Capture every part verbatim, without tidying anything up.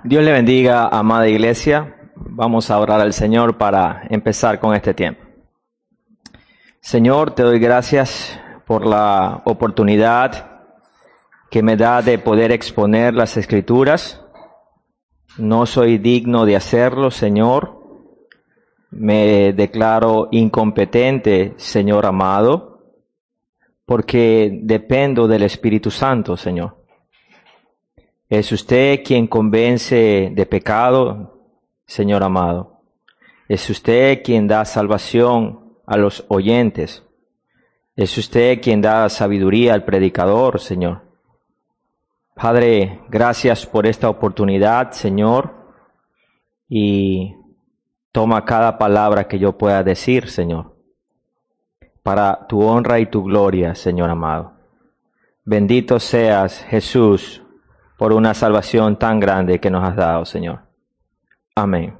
Dios le bendiga, amada iglesia. Vamos a orar al Señor para empezar con este tiempo. Señor, te doy gracias por la oportunidad que me da de poder exponer las Escrituras. No soy digno de hacerlo, Señor. Me declaro incompetente, Señor amado, porque dependo del Espíritu Santo, Señor. Es usted quien convence de pecado, Señor amado. Es usted quien da salvación a los oyentes. Es usted quien da sabiduría al predicador, Señor. Padre, gracias por esta oportunidad, Señor. Y toma cada palabra que yo pueda decir, Señor, para tu honra y tu gloria, Señor amado. Bendito seas, Jesús, por una salvación tan grande que nos has dado, Señor. Amén.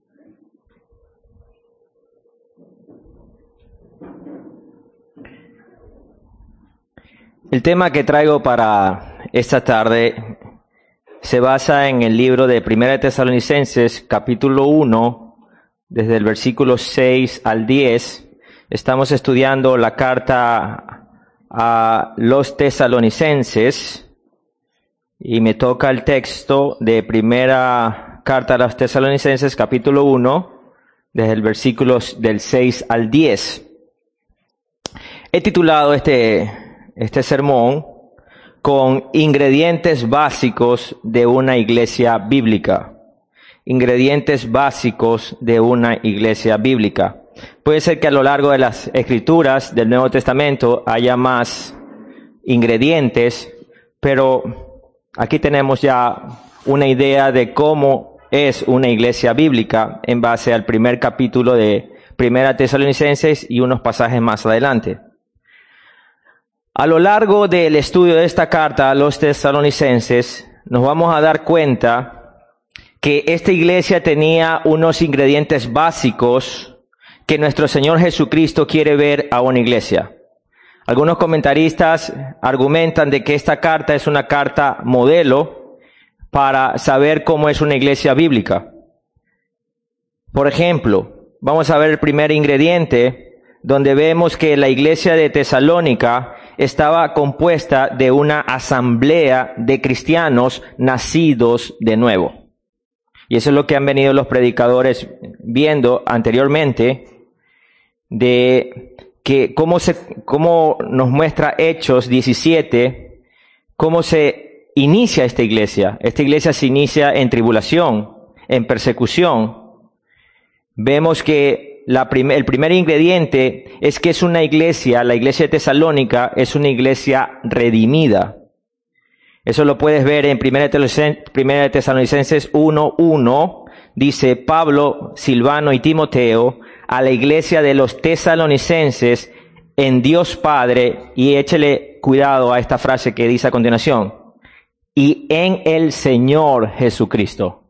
El tema que traigo para esta tarde se basa en el libro de Primera de Tesalonicenses, capítulo uno, desde el versículo seis al diez. Estamos estudiando la carta a los tesalonicenses. Y me toca el texto de primera carta a los tesalonicenses, capítulo uno, desde el versículo del seis al diez. He titulado este, este sermón con ingredientes básicos de una iglesia bíblica. Ingredientes básicos de una iglesia bíblica. Puede ser que a lo largo de las Escrituras del Nuevo Testamento haya más ingredientes, pero aquí tenemos ya una idea de cómo es una iglesia bíblica en base al primer capítulo de Primera Tesalonicenses y unos pasajes más adelante. A lo largo del estudio de esta carta a los tesalonicenses, nos vamos a dar cuenta que esta iglesia tenía unos ingredientes básicos que nuestro Señor Jesucristo quiere ver a una iglesia. Algunos comentaristas argumentan de que esta carta es una carta modelo para saber cómo es una iglesia bíblica. Por ejemplo, vamos a ver el primer ingrediente, donde vemos que la iglesia de Tesalónica estaba compuesta de una asamblea de cristianos nacidos de nuevo. Y eso es lo que han venido los predicadores viendo anteriormente, de que cómo se, cómo nos muestra Hechos diecisiete, cómo se inicia esta iglesia. Esta iglesia se inicia en tribulación, en persecución. Vemos que la prim- el primer ingrediente es que es una iglesia, la iglesia de Tesalónica es una iglesia redimida. Eso lo puedes ver en Primera de Tesalonicenses uno uno. Dice Pablo, Silvano y Timoteo a la iglesia de los tesalonicenses en Dios Padre, y échele cuidado a esta frase que dice a continuación, y en el Señor Jesucristo.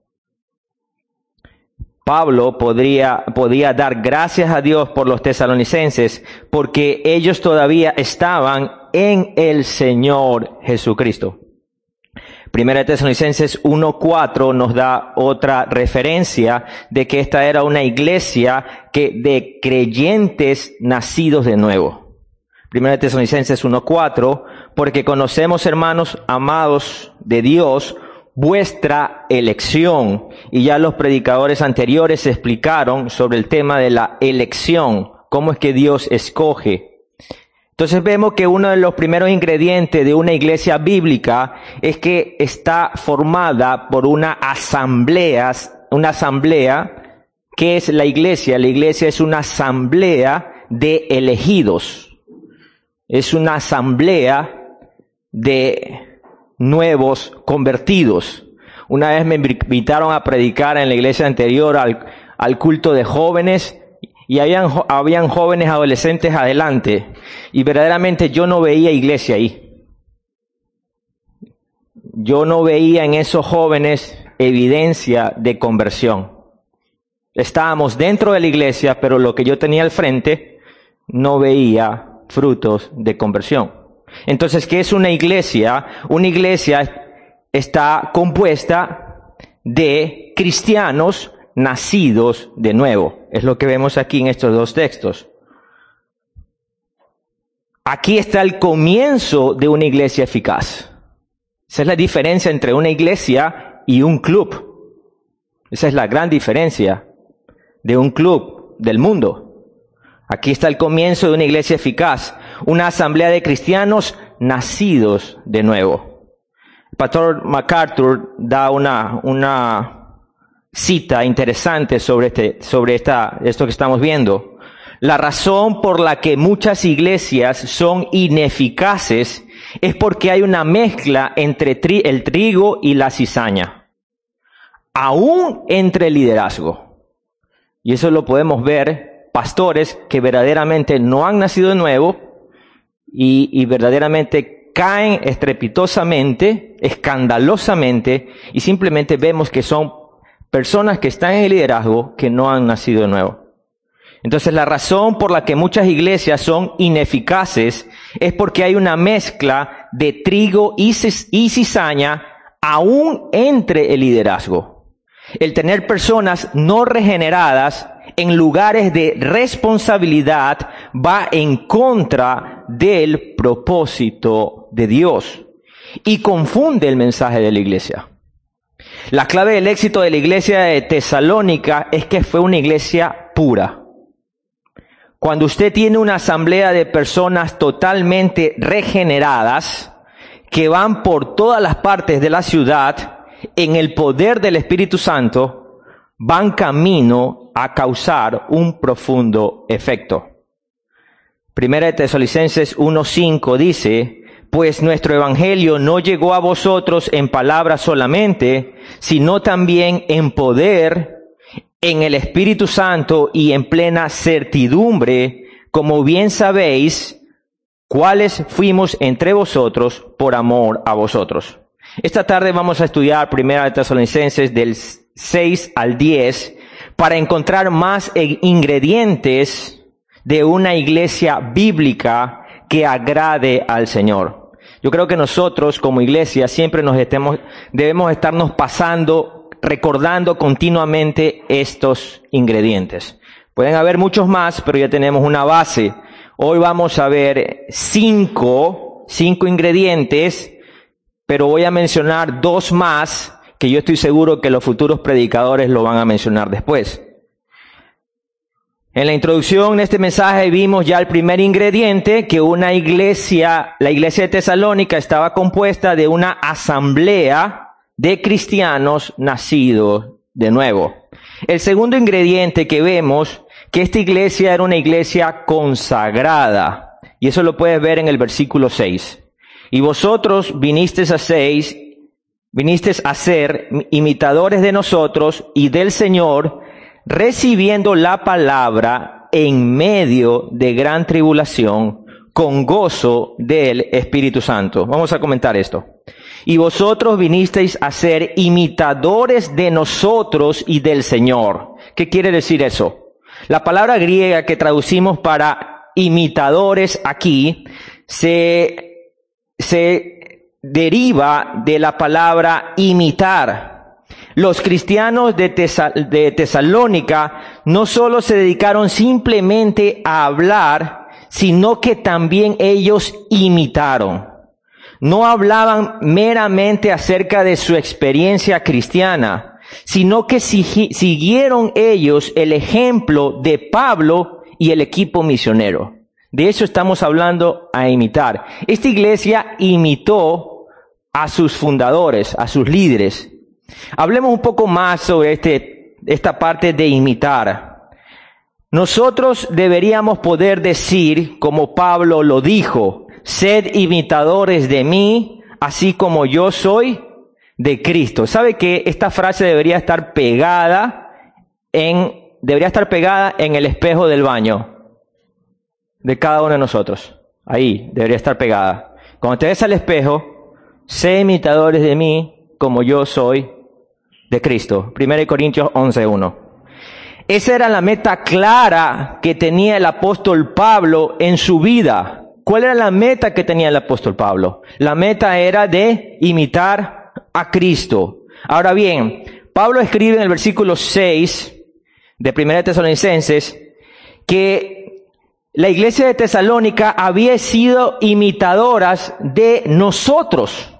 Pablo podría, podía dar gracias a Dios por los tesalonicenses porque ellos todavía estaban en el Señor Jesucristo. Primera de Tesalonicenses uno cuatro nos da otra referencia de que esta era una iglesia que de creyentes nacidos de nuevo. Primera de Tesalonicenses uno cuatro, porque conocemos, hermanos amados de Dios, vuestra elección. Y ya los predicadores anteriores explicaron sobre el tema de la elección, cómo es que Dios escoge. Entonces vemos que uno de los primeros ingredientes de una iglesia bíblica es que está formada por una asamblea, una asamblea, ¿qué es la iglesia? La iglesia es una asamblea de elegidos. Es una asamblea de nuevos convertidos. Una vez me invitaron a predicar en la iglesia anterior al, al culto de jóvenes, y habían, habían jóvenes adolescentes adelante, y verdaderamente yo no veía iglesia ahí. Yo no veía en esos jóvenes evidencia de conversión. Estábamos dentro de la iglesia, pero lo que yo tenía al frente no veía frutos de conversión. Entonces, ¿qué es una iglesia? Una iglesia está compuesta de cristianos nacidos de nuevo. Es lo que vemos aquí en estos dos textos. Aquí está el comienzo de una iglesia eficaz. Esa es la diferencia entre una iglesia y un club. Esa es la gran diferencia de un club del mundo. Aquí está el comienzo de una iglesia eficaz, una asamblea de cristianos nacidos de nuevo. El pastor MacArthur da una, una cita interesante sobre, este, sobre esta, esto que estamos viendo. La razón por la que muchas iglesias son ineficaces es porque hay una mezcla entre tri- el trigo y la cizaña, aún entre el liderazgo. Y eso lo podemos ver, pastores que verdaderamente no han nacido de nuevo y, y verdaderamente caen estrepitosamente, escandalosamente, y simplemente vemos que son personas que están en el liderazgo que no han nacido de nuevo. Entonces la razón por la que muchas iglesias son ineficaces es porque hay una mezcla de trigo y cizaña aún entre el liderazgo. El tener personas no regeneradas en lugares de responsabilidad va en contra del propósito de Dios y confunde el mensaje de la iglesia. La clave del éxito de la iglesia de Tesalónica es que fue una iglesia pura. Cuando usted tiene una asamblea de personas totalmente regeneradas, que van por todas las partes de la ciudad, en el poder del Espíritu Santo, van camino a causar un profundo efecto. Primera de Tesalonicenses uno cinco dice, pues nuestro evangelio no llegó a vosotros en palabras solamente, sino también en poder, en el Espíritu Santo y en plena certidumbre, como bien sabéis, cuáles fuimos entre vosotros por amor a vosotros. Esta tarde vamos a estudiar Primera de Tesalonicenses del seis al diez para encontrar más ingredientes de una iglesia bíblica que agrade al Señor. Yo creo que nosotros como iglesia siempre nos estemos, debemos estarnos pasando, recordando continuamente estos ingredientes. Pueden haber muchos más, pero ya tenemos una base. Hoy vamos a ver cinco, cinco ingredientes, pero voy a mencionar dos más que yo estoy seguro que los futuros predicadores lo van a mencionar después. En la introducción de este mensaje vimos ya el primer ingrediente, que una iglesia, la iglesia de Tesalónica estaba compuesta de una asamblea de cristianos nacidos de nuevo. El segundo ingrediente que vemos, que esta iglesia era una iglesia consagrada, y eso lo puedes ver en el versículo seis. Y vosotros vinisteis a seis, vinisteis a ser imitadores de nosotros y del Señor, recibiendo la palabra en medio de gran tribulación, con gozo del Espíritu Santo. Vamos a comentar esto. Y vosotros vinisteis a ser imitadores de nosotros y del Señor. ¿Qué quiere decir eso? La palabra griega que traducimos para imitadores aquí se, se deriva de la palabra imitar. Los cristianos de, Tesal- de Tesalónica no solo se dedicaron simplemente a hablar, sino que también ellos imitaron. No hablaban meramente acerca de su experiencia cristiana, sino que sig- siguieron ellos el ejemplo de Pablo y el equipo misionero. De eso estamos hablando, a imitar. Esta iglesia imitó a sus fundadores, a sus líderes. Hablemos un poco más sobre este, esta parte de imitar. Nosotros deberíamos poder decir, como Pablo lo dijo, sed imitadores de mí, así como yo soy de Cristo. ¿Sabe que esta frase debería estar pegada en, debería estar pegada en el espejo del baño de cada uno de nosotros? Ahí debería estar pegada. Cuando te ves al espejo, sé imitadores de mí, como yo soy de Cristo. Primera de Corintios once uno. Esa era la meta clara que tenía el apóstol Pablo en su vida. ¿Cuál era la meta que tenía el apóstol Pablo? La meta era de imitar a Cristo. Ahora bien, Pablo escribe en el versículo seis de Primera de Tesalonicenses que la iglesia de Tesalónica había sido imitadoras de nosotros.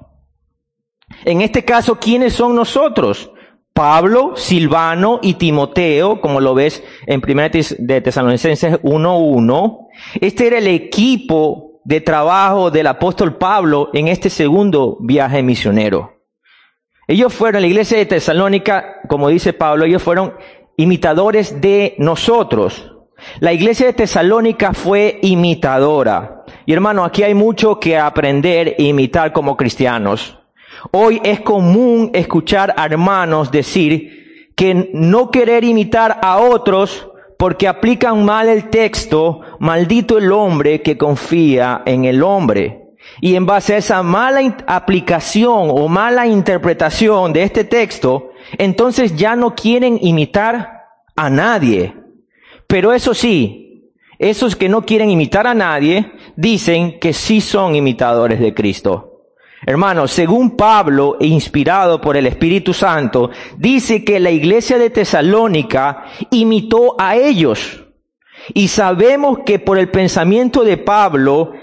En este caso, ¿quiénes son nosotros? Pablo, Silvano y Timoteo, como lo ves en Primera de Tesalonicenses uno uno. Este era el equipo de trabajo del apóstol Pablo en este segundo viaje misionero. Ellos fueron, la iglesia de Tesalónica, como dice Pablo, ellos fueron imitadores de nosotros. La iglesia de Tesalónica fue imitadora. Y hermano, aquí hay mucho que aprender e imitar como cristianos. Hoy es común escuchar a hermanos decir que no querer imitar a otros porque aplican mal el texto, maldito el hombre que confía en el hombre. Y en base a esa mala aplicación o mala interpretación de este texto, entonces ya no quieren imitar a nadie. Pero eso sí, esos que no quieren imitar a nadie, dicen que sí son imitadores de Cristo. Hermanos, según Pablo, inspirado por el Espíritu Santo, dice que la iglesia de Tesalónica imitó a ellos. Y sabemos que por el pensamiento de Pablo,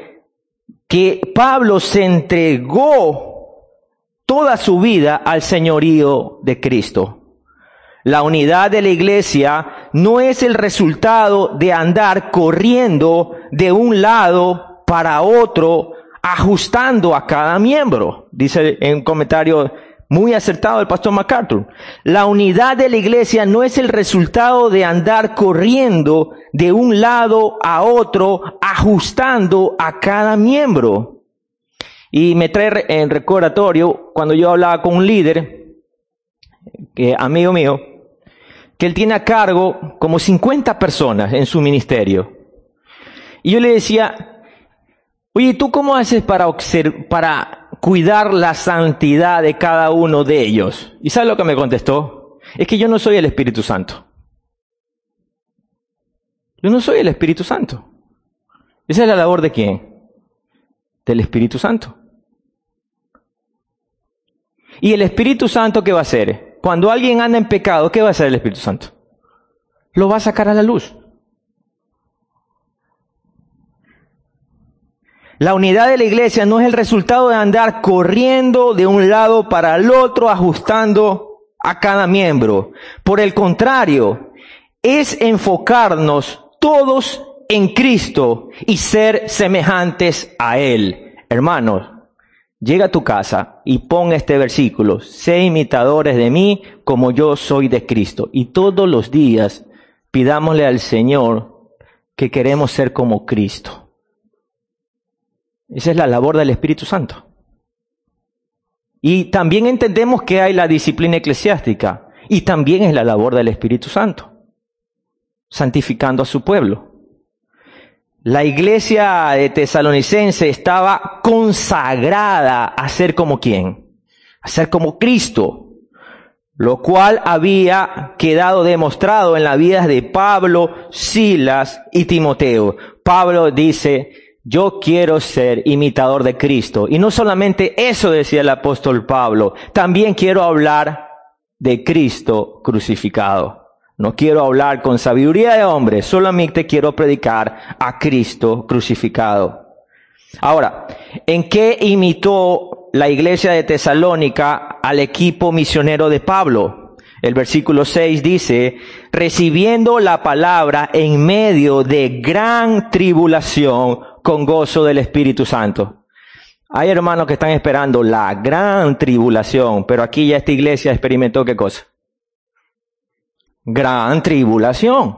que Pablo se entregó toda su vida al señorío de Cristo. La unidad de la iglesia no es el resultado de andar corriendo de un lado para otro, ajustando a cada miembro, dice en un comentario muy acertado el pastor MacArthur. La unidad de la iglesia no es el resultado de andar corriendo de un lado a otro, ajustando a cada miembro. Y me trae en recordatorio cuando yo hablaba con un líder, que amigo mío, que él tiene a cargo como cincuenta personas en su ministerio. Y yo le decía, oye, ¿tú cómo haces para observar, para cuidar la santidad de cada uno de ellos? ¿Y sabes lo que me contestó? Es que yo no soy el Espíritu Santo. Yo no soy el Espíritu Santo. ¿Esa es la labor de quién? Del Espíritu Santo. ¿Y el Espíritu Santo qué va a hacer? Cuando alguien anda en pecado, ¿qué va a hacer el Espíritu Santo? Lo va a sacar a la luz. La unidad de la iglesia no es el resultado de andar corriendo de un lado para el otro, ajustando a cada miembro. Por el contrario, es enfocarnos todos en Cristo y ser semejantes a Él. Hermanos, llega a tu casa y pon este versículo: sé imitadores de mí como yo soy de Cristo. Y todos los días pidámosle al Señor que queremos ser como Cristo. Esa es la labor del Espíritu Santo. Y también entendemos que hay la disciplina eclesiástica. Y también es la labor del Espíritu Santo, santificando a su pueblo. La iglesia de Tesalonicense estaba consagrada a ser como ¿quién? A ser como Cristo. Lo cual había quedado demostrado en las vidas de Pablo, Silas y Timoteo. Pablo dice: yo quiero ser imitador de Cristo. Y no solamente eso decía el apóstol Pablo, también quiero hablar de Cristo crucificado. No quiero hablar con sabiduría de hombre, solamente quiero predicar a Cristo crucificado. Ahora, ¿en qué imitó la iglesia de Tesalónica al equipo misionero de Pablo? El versículo seis dice: recibiendo la palabra en medio de gran tribulación, con gozo del Espíritu Santo. Hay hermanos que están esperando la gran tribulación, pero aquí ya esta iglesia experimentó ¿qué cosa? Gran tribulación.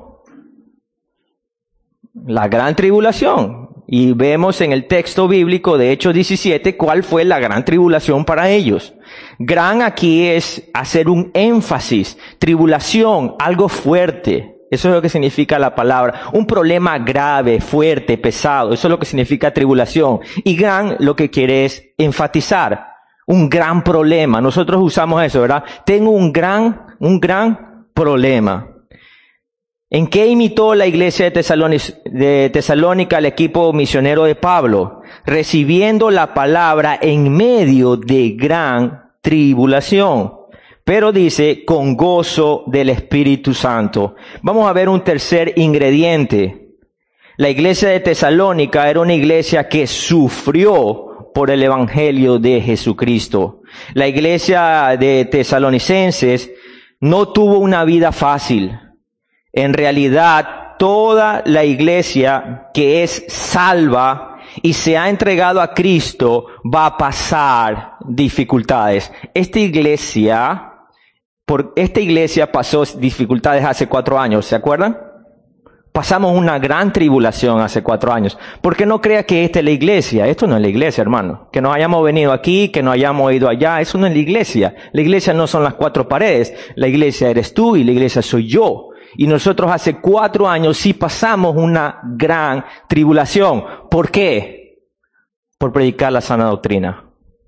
La gran tribulación. Y vemos en el texto bíblico de Hechos diecisiete cuál fue la gran tribulación para ellos. Gran aquí es hacer un énfasis. Tribulación, algo fuerte. Eso es lo que significa la palabra. Un problema grave, fuerte, pesado. Eso es lo que significa tribulación. Y gran lo que quiere es enfatizar. Un gran problema. Nosotros usamos eso, ¿verdad? Tengo un gran, un gran problema. ¿En qué imitó la iglesia de Tesalónica, de Tesalónica al equipo misionero de Pablo? Recibiendo la palabra en medio de gran tribulación. pero dice con gozo del Espíritu Santo. Vamos a ver un tercer ingrediente. La iglesia de Tesalónica era una iglesia que sufrió por el Evangelio de Jesucristo. La iglesia de Tesalonicenses no tuvo una vida fácil. En realidad, toda la iglesia que es salva y se ha entregado a Cristo va a pasar dificultades. Esta iglesia, por esta iglesia pasó dificultades hace cuatro años, ¿se acuerdan? Pasamos una gran tribulación hace cuatro años. ¿Por qué no crea que esta es la iglesia? Esto no es la iglesia, hermano. Que nos hayamos venido aquí, que nos hayamos ido allá, eso no es la iglesia. La iglesia no son las cuatro paredes. La iglesia eres tú y la iglesia soy yo. Y nosotros hace cuatro años sí pasamos una gran tribulación. ¿Por qué? Por predicar la sana doctrina.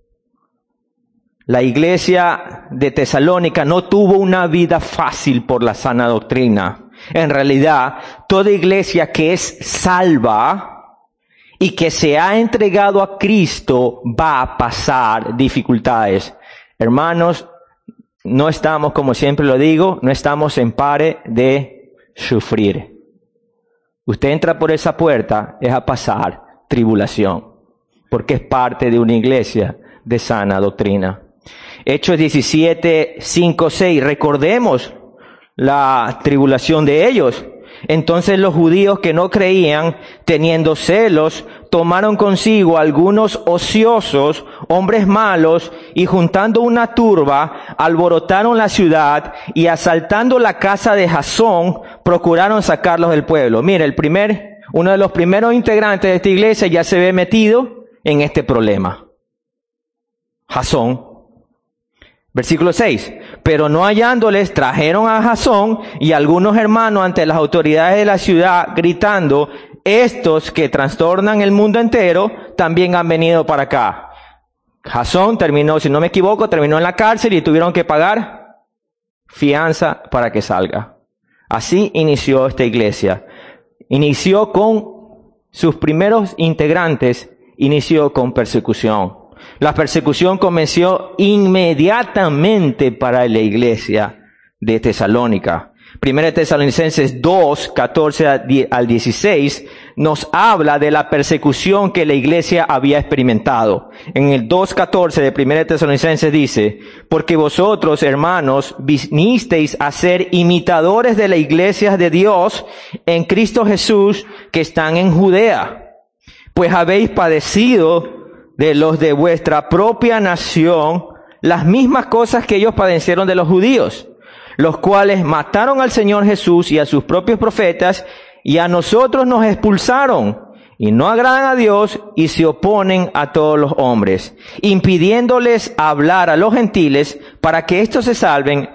La iglesia de Tesalónica no tuvo una vida fácil por la sana doctrina. En realidad, toda iglesia que es salva y que se ha entregado a Cristo va a pasar dificultades. Hermanos, no estamos, como siempre lo digo, no estamos en pare de sufrir. Usted entra por esa puerta, es a pasar tribulación, porque es parte de una iglesia de sana doctrina. Hechos diecisiete, cinco, seis, recordemos la tribulación de ellos. Entonces los judíos que no creían, teniendo celos, tomaron consigo algunos ociosos, hombres malos, y juntando una turba, alborotaron la ciudad, y asaltando la casa de Jasón, procuraron sacarlos del pueblo. Mire, el primer, uno de los primeros integrantes de esta iglesia ya se ve metido en este problema. Jasón. Versículo seis. Pero no hallándoles, trajeron a Jasón y algunos hermanos ante las autoridades de la ciudad, gritando, estos que trastornan el mundo entero, también han venido para acá. Jasón terminó, si no me equivoco, terminó en la cárcel y tuvieron que pagar fianza para que salga. Así inició esta iglesia. Inició con sus primeros integrantes, inició con persecución. La persecución comenzó inmediatamente para la iglesia de Tesalónica. Primera de Tesalonicenses dos, catorce al dieciséis, nos habla de la persecución que la iglesia había experimentado. En el dos, catorce de Primera de Tesalonicenses dice, porque vosotros, hermanos, vinisteis a ser imitadores de la iglesia de Dios en Cristo Jesús que están en Judea, pues habéis padecido de los de vuestra propia nación las mismas cosas que ellos padecieron de los judíos, los cuales mataron al Señor Jesús y a sus propios profetas, y a nosotros nos expulsaron, y no agradan a Dios, y se oponen a todos los hombres, impidiéndoles hablar a los gentiles para que éstos se salven.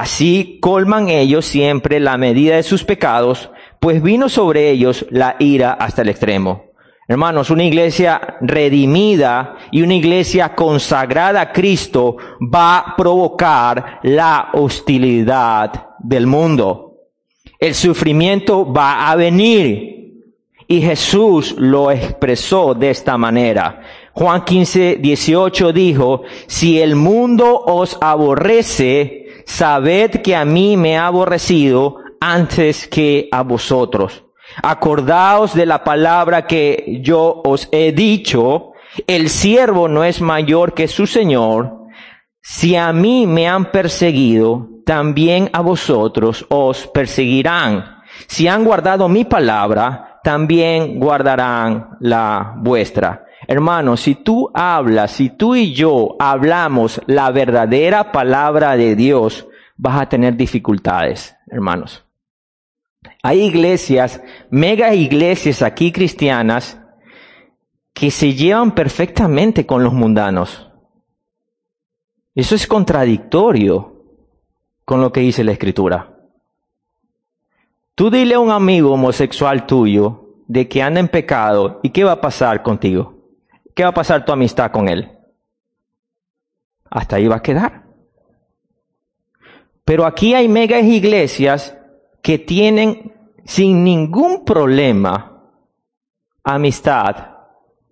Así colman ellos siempre la medida de sus pecados, pues vino sobre ellos la ira hasta el extremo. Hermanos, una iglesia redimida y una iglesia consagrada a Cristo va a provocar la hostilidad del mundo. El sufrimiento va a venir y Jesús lo expresó de esta manera. Juan quince, dieciocho dijo, si el mundo os aborrece, sabed que a mí me ha aborrecido antes que a vosotros. Acordaos de la palabra que yo os he dicho, el siervo no es mayor que su Señor. Si a mí me han perseguido, también a vosotros os perseguirán. Si han guardado mi palabra, también guardarán la vuestra. Hermanos, si tú hablas, si tú y yo hablamos la verdadera palabra de Dios, vas a tener dificultades, hermanos. Hay iglesias, mega iglesias aquí cristianas, que se llevan perfectamente con los mundanos. Eso es contradictorio con lo que dice la Escritura. Tú dile a un amigo homosexual tuyo de que anda en pecado, ¿y qué va a pasar contigo? ¿Qué va a pasar tu amistad con él? Hasta ahí va a quedar. Pero aquí hay mega iglesias que tienen sin ningún problema amistad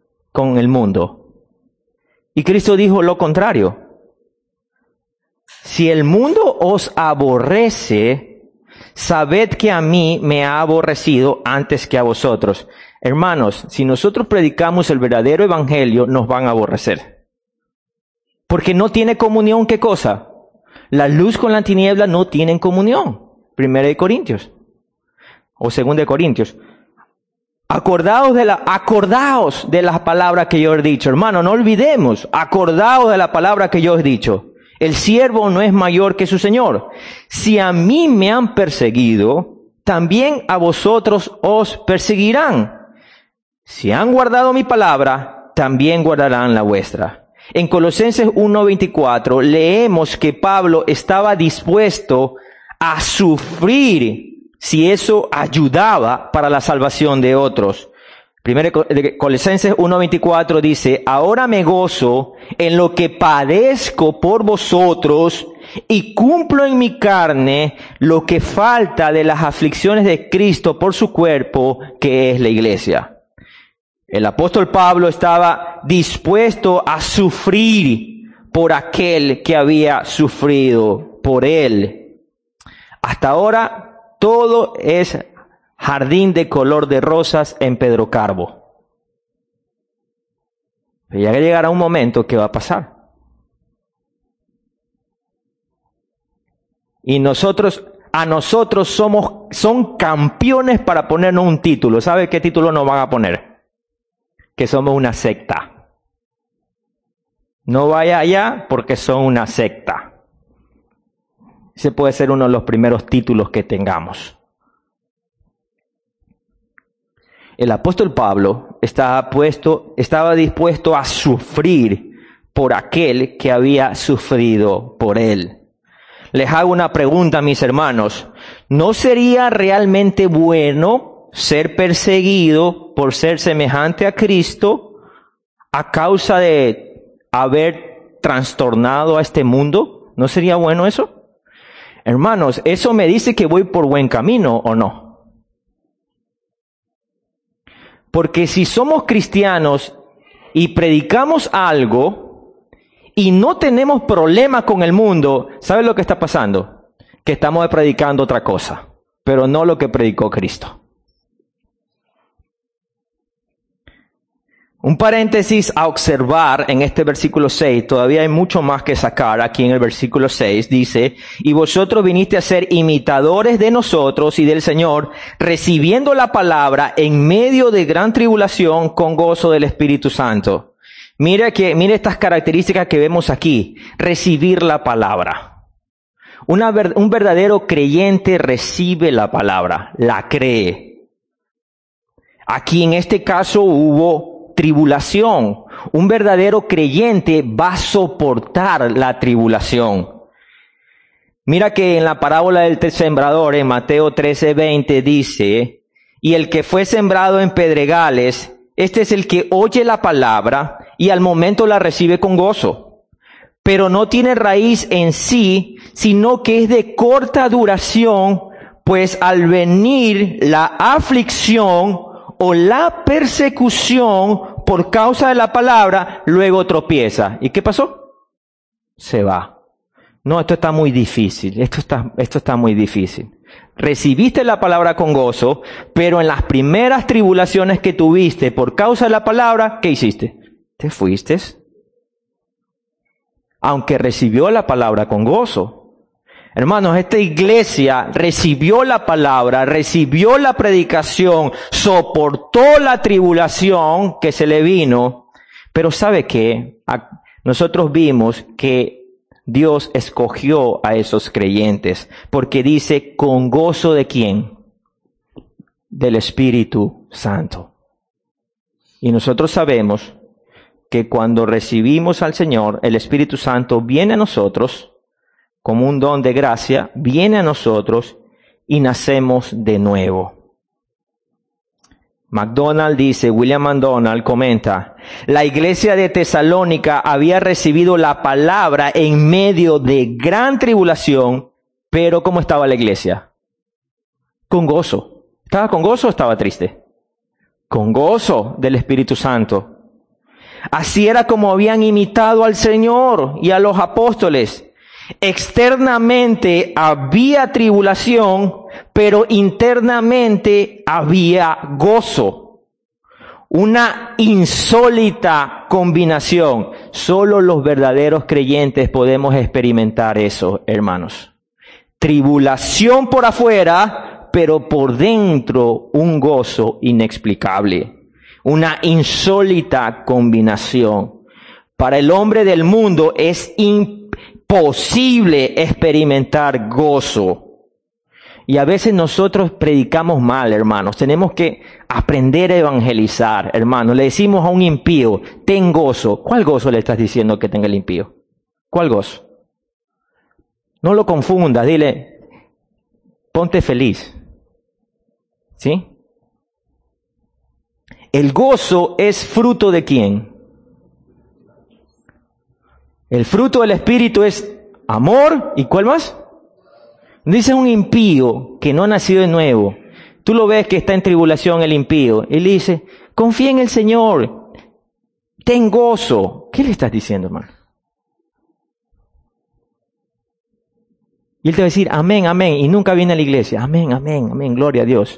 con el mundo. Y Cristo dijo lo contrario. si el mundo os aborrece, sabed que a mí me ha aborrecido antes que a vosotros. Hermanos, si nosotros predicamos el verdadero evangelio, nos van a aborrecer. Porque no tiene comunión, ¿qué cosa? La luz con la tiniebla no tienen comunión. Primera de Corintios. O Segunda de Corintios. Acordaos de la, acordaos de las palabras que yo he dicho. Hermano, no olvidemos. Acordaos de la palabra que yo he dicho. El siervo no es mayor que su señor. Si a mí me han perseguido, también a vosotros os perseguirán. Si han guardado mi palabra, también guardarán la vuestra. En Colosenses uno veinticuatro leemos que Pablo estaba dispuesto a sufrir si eso ayudaba para la salvación de otros. Primero Colosenses uno veinticuatro dice, ahora me gozo en lo que padezco por vosotros y cumplo en mi carne lo que falta de las aflicciones de Cristo por su cuerpo, que es la iglesia. El apóstol Pablo estaba dispuesto a sufrir por aquel que había sufrido por él. Hasta ahora todo es jardín de color de rosas en Pedro Carbo. Pero ya llegará un momento que va a pasar. Y nosotros, a nosotros somos, son campeones para ponernos un título. ¿Sabe qué título nos van a poner? Que somos una secta. No vaya allá porque son una secta. Ese puede ser uno de los primeros títulos que tengamos. El apóstol Pablo estaba, puesto, estaba dispuesto a sufrir por aquel que había sufrido por él. Les hago una pregunta, mis hermanos. ¿No sería realmente bueno ser perseguido por ser semejante a Cristo a causa de haber trastornado a este mundo? ¿No sería bueno eso? Hermanos, ¿eso me dice que voy por buen camino o no? Porque si somos cristianos y predicamos algo y no tenemos problema con el mundo, ¿sabe lo que está pasando? Que estamos predicando otra cosa, pero no lo que predicó Cristo. Un paréntesis a observar en este versículo seis, todavía hay mucho más que sacar aquí en el versículo seis, dice, y vosotros viniste a ser imitadores de nosotros y del Señor, recibiendo la palabra en medio de gran tribulación con gozo del Espíritu Santo. Mira que, mira estas características que vemos aquí, recibir la palabra. Una, un verdadero creyente recibe la palabra, la cree. Aquí en este caso hubo tribulación. Un verdadero creyente va a soportar la tribulación. Mira que en la parábola del sembrador, en Mateo trece veinte, dice, y el que fue sembrado en pedregales, este es el que oye la palabra y al momento la recibe con gozo, pero no tiene raíz en sí, sino que es de corta duración, pues al venir la aflicción o la persecución por causa de la palabra, luego tropieza. ¿Y qué pasó? Se va. No, esto está muy difícil. Esto está, esto está muy difícil. Recibiste la palabra con gozo, pero en las primeras tribulaciones que tuviste por causa de la palabra, ¿qué hiciste? Te fuiste. Aunque recibió la palabra con gozo. Hermanos, esta iglesia recibió la palabra, recibió la predicación, soportó la tribulación que se le vino, pero ¿sabe qué? Nosotros vimos que Dios escogió a esos creyentes, porque dice, ¿con gozo de quién? Del Espíritu Santo. Y nosotros sabemos que cuando recibimos al Señor, el Espíritu Santo viene a nosotros, como un don de gracia, viene a nosotros y nacemos de nuevo. MacDonald dice, William MacDonald comenta, la iglesia de Tesalónica había recibido la palabra en medio de gran tribulación, pero ¿cómo estaba la iglesia? Con gozo. ¿Estaba con gozo o estaba triste? Con gozo del Espíritu Santo. Así era como habían imitado al Señor y a los apóstoles. Externamente había tribulación, pero internamente había gozo. Una insólita combinación. Solo los verdaderos creyentes podemos experimentar eso, hermanos. Tribulación por afuera, pero por dentro un gozo inexplicable. Una insólita combinación. Para el hombre del mundo es imposible experimentar gozo. Y a veces nosotros predicamos mal, hermanos. Tenemos que aprender a evangelizar, hermanos. Le decimos a un impío, ten gozo. ¿Cuál gozo le estás diciendo que tenga el impío? ¿Cuál gozo? No lo confundas, dile, ponte feliz. ¿Sí? El gozo es fruto de ¿quién? El fruto del Espíritu es amor, ¿y cuál más? Dice un impío que no ha nacido de nuevo. Tú lo ves que está en tribulación el impío. Y le dice, confía en el Señor. Ten gozo. ¿Qué le estás diciendo, hermano? Y él te va a decir, amén, amén. Y nunca viene a la iglesia. Amén, amén, amén. Gloria a Dios.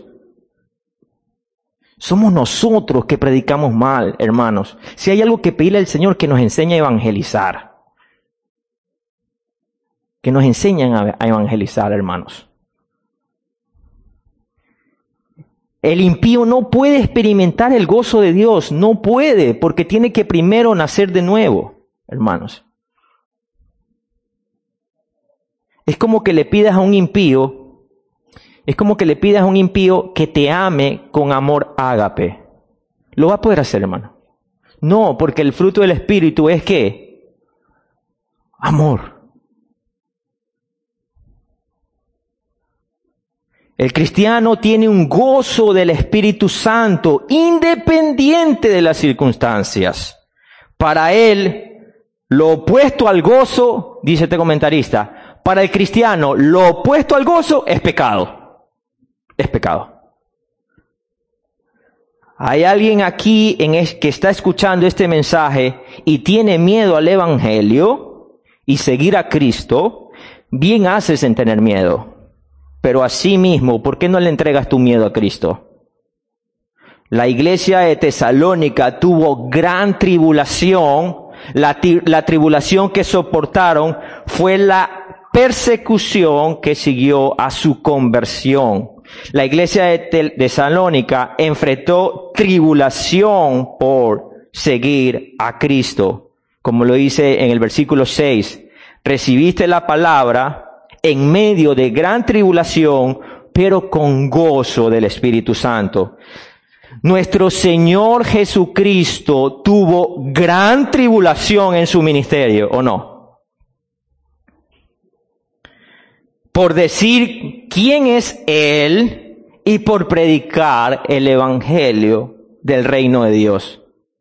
Somos nosotros que predicamos mal, hermanos. Si hay algo que pedirle al Señor, que nos enseñe a evangelizar. Que nos enseñan a evangelizar, hermanos. El impío no puede experimentar el gozo de Dios, no puede, porque tiene que primero nacer de nuevo, hermanos. Es como que le pidas a un impío, es como que le pidas a un impío que te ame con amor ágape. ¿Lo va a poder hacer, hermano? No, porque el fruto del Espíritu es ¿qué? Amor. El cristiano tiene un gozo del Espíritu Santo independiente de las circunstancias. Para él, lo opuesto al gozo, dice este comentarista, para el cristiano, lo opuesto al gozo es pecado. Es pecado. Hay alguien aquí en es, que está escuchando este mensaje y tiene miedo al Evangelio y seguir a Cristo. Bien haces en tener miedo. Pero así mismo, ¿por qué no le entregas tu miedo a Cristo? La iglesia de Tesalónica tuvo gran tribulación. La, la tribulación que soportaron fue la persecución que siguió a su conversión. La iglesia de Tesalónica enfrentó tribulación por seguir a Cristo. Como lo dice en el versículo seis, recibiste la palabra en medio de gran tribulación, pero con gozo del Espíritu Santo. Nuestro Señor Jesucristo tuvo gran tribulación en su ministerio, ¿o no? Por decir quién es Él y por predicar el Evangelio del reino de Dios.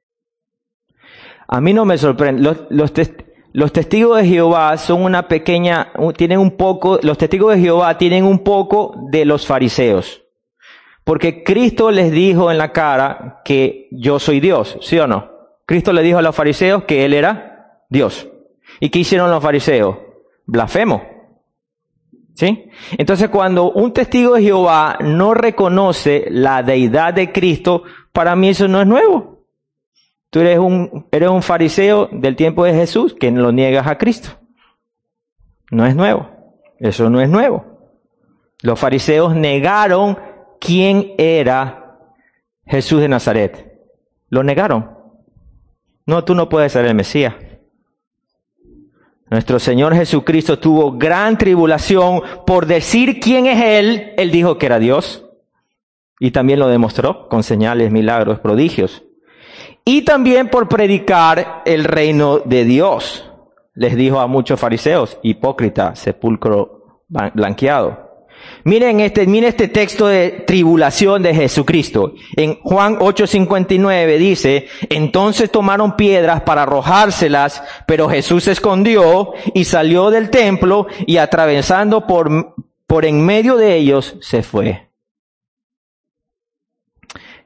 A mí no me sorprende. Los, los test- Los testigos de Jehová son una pequeña, tienen un poco, los testigos de Jehová tienen un poco de los fariseos. Porque Cristo les dijo en la cara que yo soy Dios, ¿sí o no? Cristo le dijo a los fariseos que Él era Dios. ¿Y qué hicieron los fariseos? Blasfemo. ¿Sí? Entonces cuando un testigo de Jehová no reconoce la deidad de Cristo, para mí eso no es nuevo. Tú eres un, eres un fariseo del tiempo de Jesús que lo niegas a Cristo. No es nuevo. Eso no es nuevo. Los fariseos negaron quién era Jesús de Nazaret. Lo negaron. No, tú no puedes ser el Mesías. Nuestro Señor Jesucristo tuvo gran tribulación por decir quién es Él. Él dijo que era Dios. Y también lo demostró con señales, milagros, prodigios. Y también por predicar el reino de Dios. Les dijo a muchos fariseos, hipócrita, sepulcro blanqueado. Miren este, miren este texto de tribulación de Jesucristo. En Juan ocho cincuenta y nueve dice, entonces tomaron piedras para arrojárselas, pero Jesús se escondió y salió del templo y atravesando por, por en medio de ellos se fue.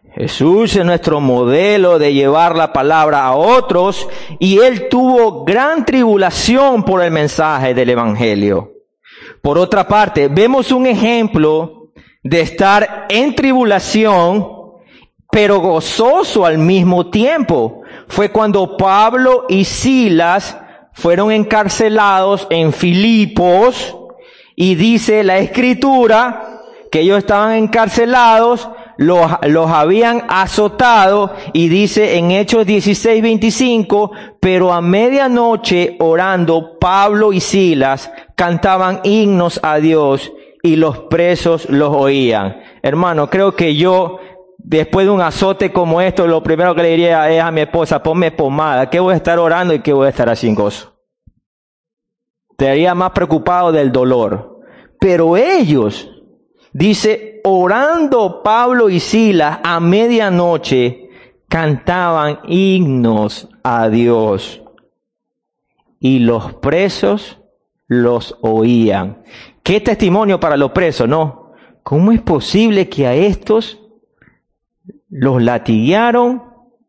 Jesús es nuestro modelo de llevar la palabra a otros y Él tuvo gran tribulación por el mensaje del Evangelio. Por otra parte, vemos un ejemplo de estar en tribulación, pero gozoso al mismo tiempo. Fue cuando Pablo y Silas fueron encarcelados en Filipos y dice la Escritura que ellos estaban encarcelados, los, los habían azotado y dice en Hechos dieciséis veinticinco, pero a medianoche orando Pablo y Silas cantaban himnos a Dios y los presos los oían. Hermano, creo que yo, después de un azote como esto, lo primero que le diría es a mi esposa, ponme pomada, ¿qué voy a estar orando y qué voy a estar así en gozo? Estaría más preocupado del dolor. Pero ellos, dice, orando Pablo y Silas a medianoche, cantaban himnos a Dios. Y los presos los oían. ¿Qué testimonio para los presos, no? ¿Cómo es posible que a estos los latiguearon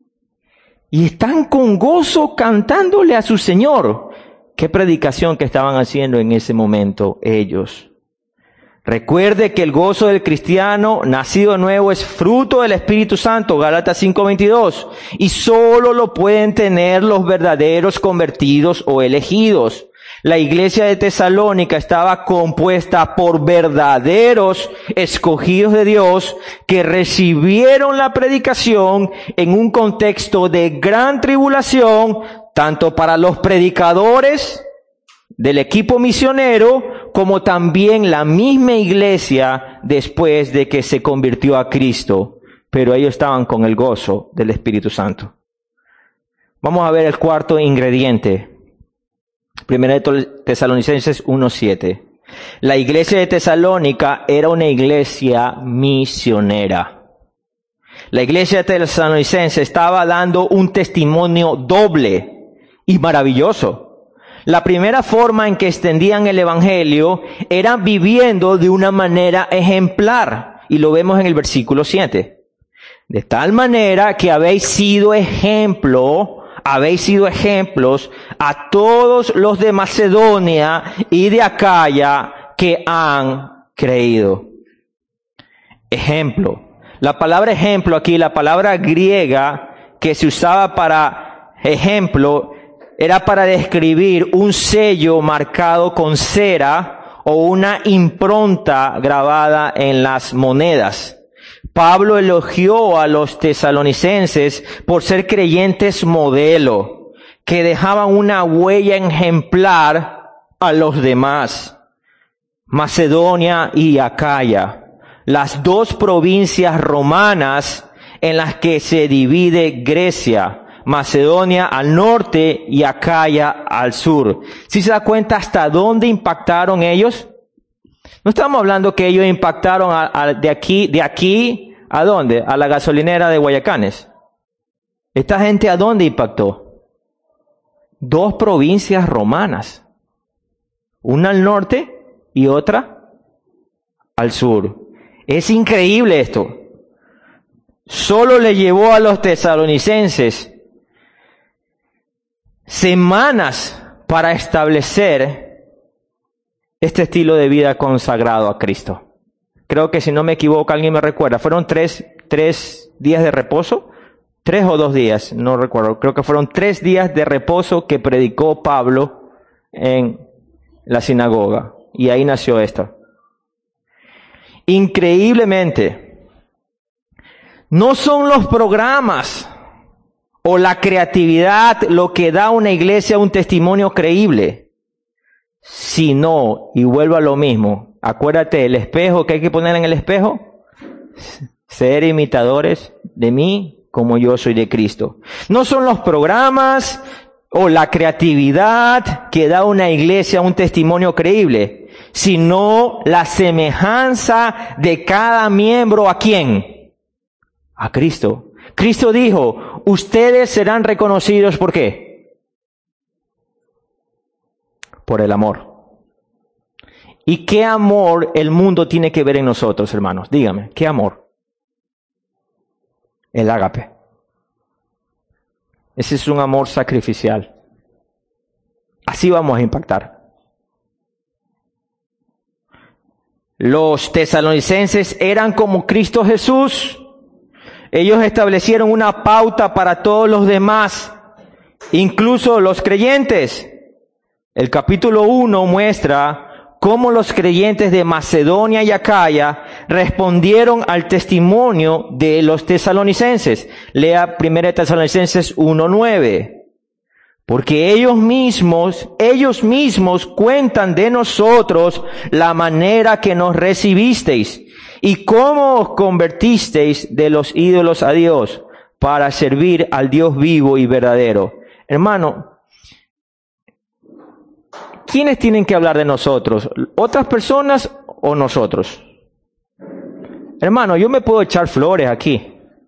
y están con gozo cantándole a su Señor? ¿Qué predicación que estaban haciendo en ese momento ellos? Recuerde que el gozo del cristiano nacido de nuevo es fruto del Espíritu Santo, Gálatas cinco veintidós, y solo lo pueden tener los verdaderos convertidos o elegidos. La iglesia de Tesalónica estaba compuesta por verdaderos escogidos de Dios que recibieron la predicación en un contexto de gran tribulación, tanto para los predicadores del equipo misionero, como también la misma iglesia después de que se convirtió a Cristo. Pero ellos estaban con el gozo del Espíritu Santo. Vamos a ver el cuarto ingrediente. Primera de Tesalonicenses uno siete. La iglesia de Tesalónica era una iglesia misionera. La iglesia de Tesalonicenses estaba dando un testimonio doble y maravilloso. La primera forma en que extendían el evangelio era viviendo de una manera ejemplar. Y lo vemos en el versículo siete. De tal manera que habéis sido ejemplo, habéis sido ejemplos a todos los de Macedonia y de Acaya que han creído. Ejemplo. La palabra ejemplo aquí, la palabra griega que se usaba para ejemplo, era para describir un sello marcado con cera o una impronta grabada en las monedas. Pablo elogió a los tesalonicenses por ser creyentes modelo, que dejaban una huella ejemplar a los demás. Macedonia y Acaya, las dos provincias romanas en las que se divide Grecia. Macedonia al norte y Acaya al sur. ¿Sí se da cuenta hasta dónde impactaron ellos? No estamos hablando que ellos impactaron a, a, de aquí, de aquí, ¿a dónde? A la gasolinera de Guayacanes. ¿Esta gente a dónde impactó? Dos provincias romanas. Una al norte y otra al sur. Es increíble esto. Solo le llevó a los tesalonicenses semanas para establecer este estilo de vida consagrado a Cristo. Creo que si no me equivoco, alguien me recuerda, fueron tres, tres días de reposo, tres o dos días, no recuerdo, creo que fueron tres días de reposo que predicó Pablo en la sinagoga, y ahí nació esto. Increíblemente, no son los programas o la creatividad lo que da a una iglesia un testimonio creíble, sino, y vuelvo a lo mismo, acuérdate, el espejo que hay que poner en el espejo, ser imitadores de mí como yo soy de Cristo. No son los programas o la creatividad que da a una iglesia un testimonio creíble, sino la semejanza de cada miembro ¿a quién? A Cristo. Cristo dijo, ustedes serán reconocidos ¿por qué? Por el amor. ¿Y qué amor el mundo tiene que ver en nosotros, hermanos? Dígame, ¿qué amor? el ágape. Ese es un amor sacrificial. Así vamos a impactar. Los tesalonicenses eran como Cristo Jesús. Ellos establecieron una pauta para todos los demás, incluso los creyentes. El capítulo uno muestra cómo los creyentes de Macedonia y Acaya respondieron al testimonio de los tesalonicenses. Lea primera Tesalonicenses uno nueve. Porque ellos mismos, ellos mismos cuentan de nosotros la manera que nos recibisteis y cómo os convertisteis de los ídolos a Dios para servir al Dios vivo y verdadero. Hermano, ¿quiénes tienen que hablar de nosotros? ¿Otras personas o nosotros? Hermano, yo me puedo echar flores aquí.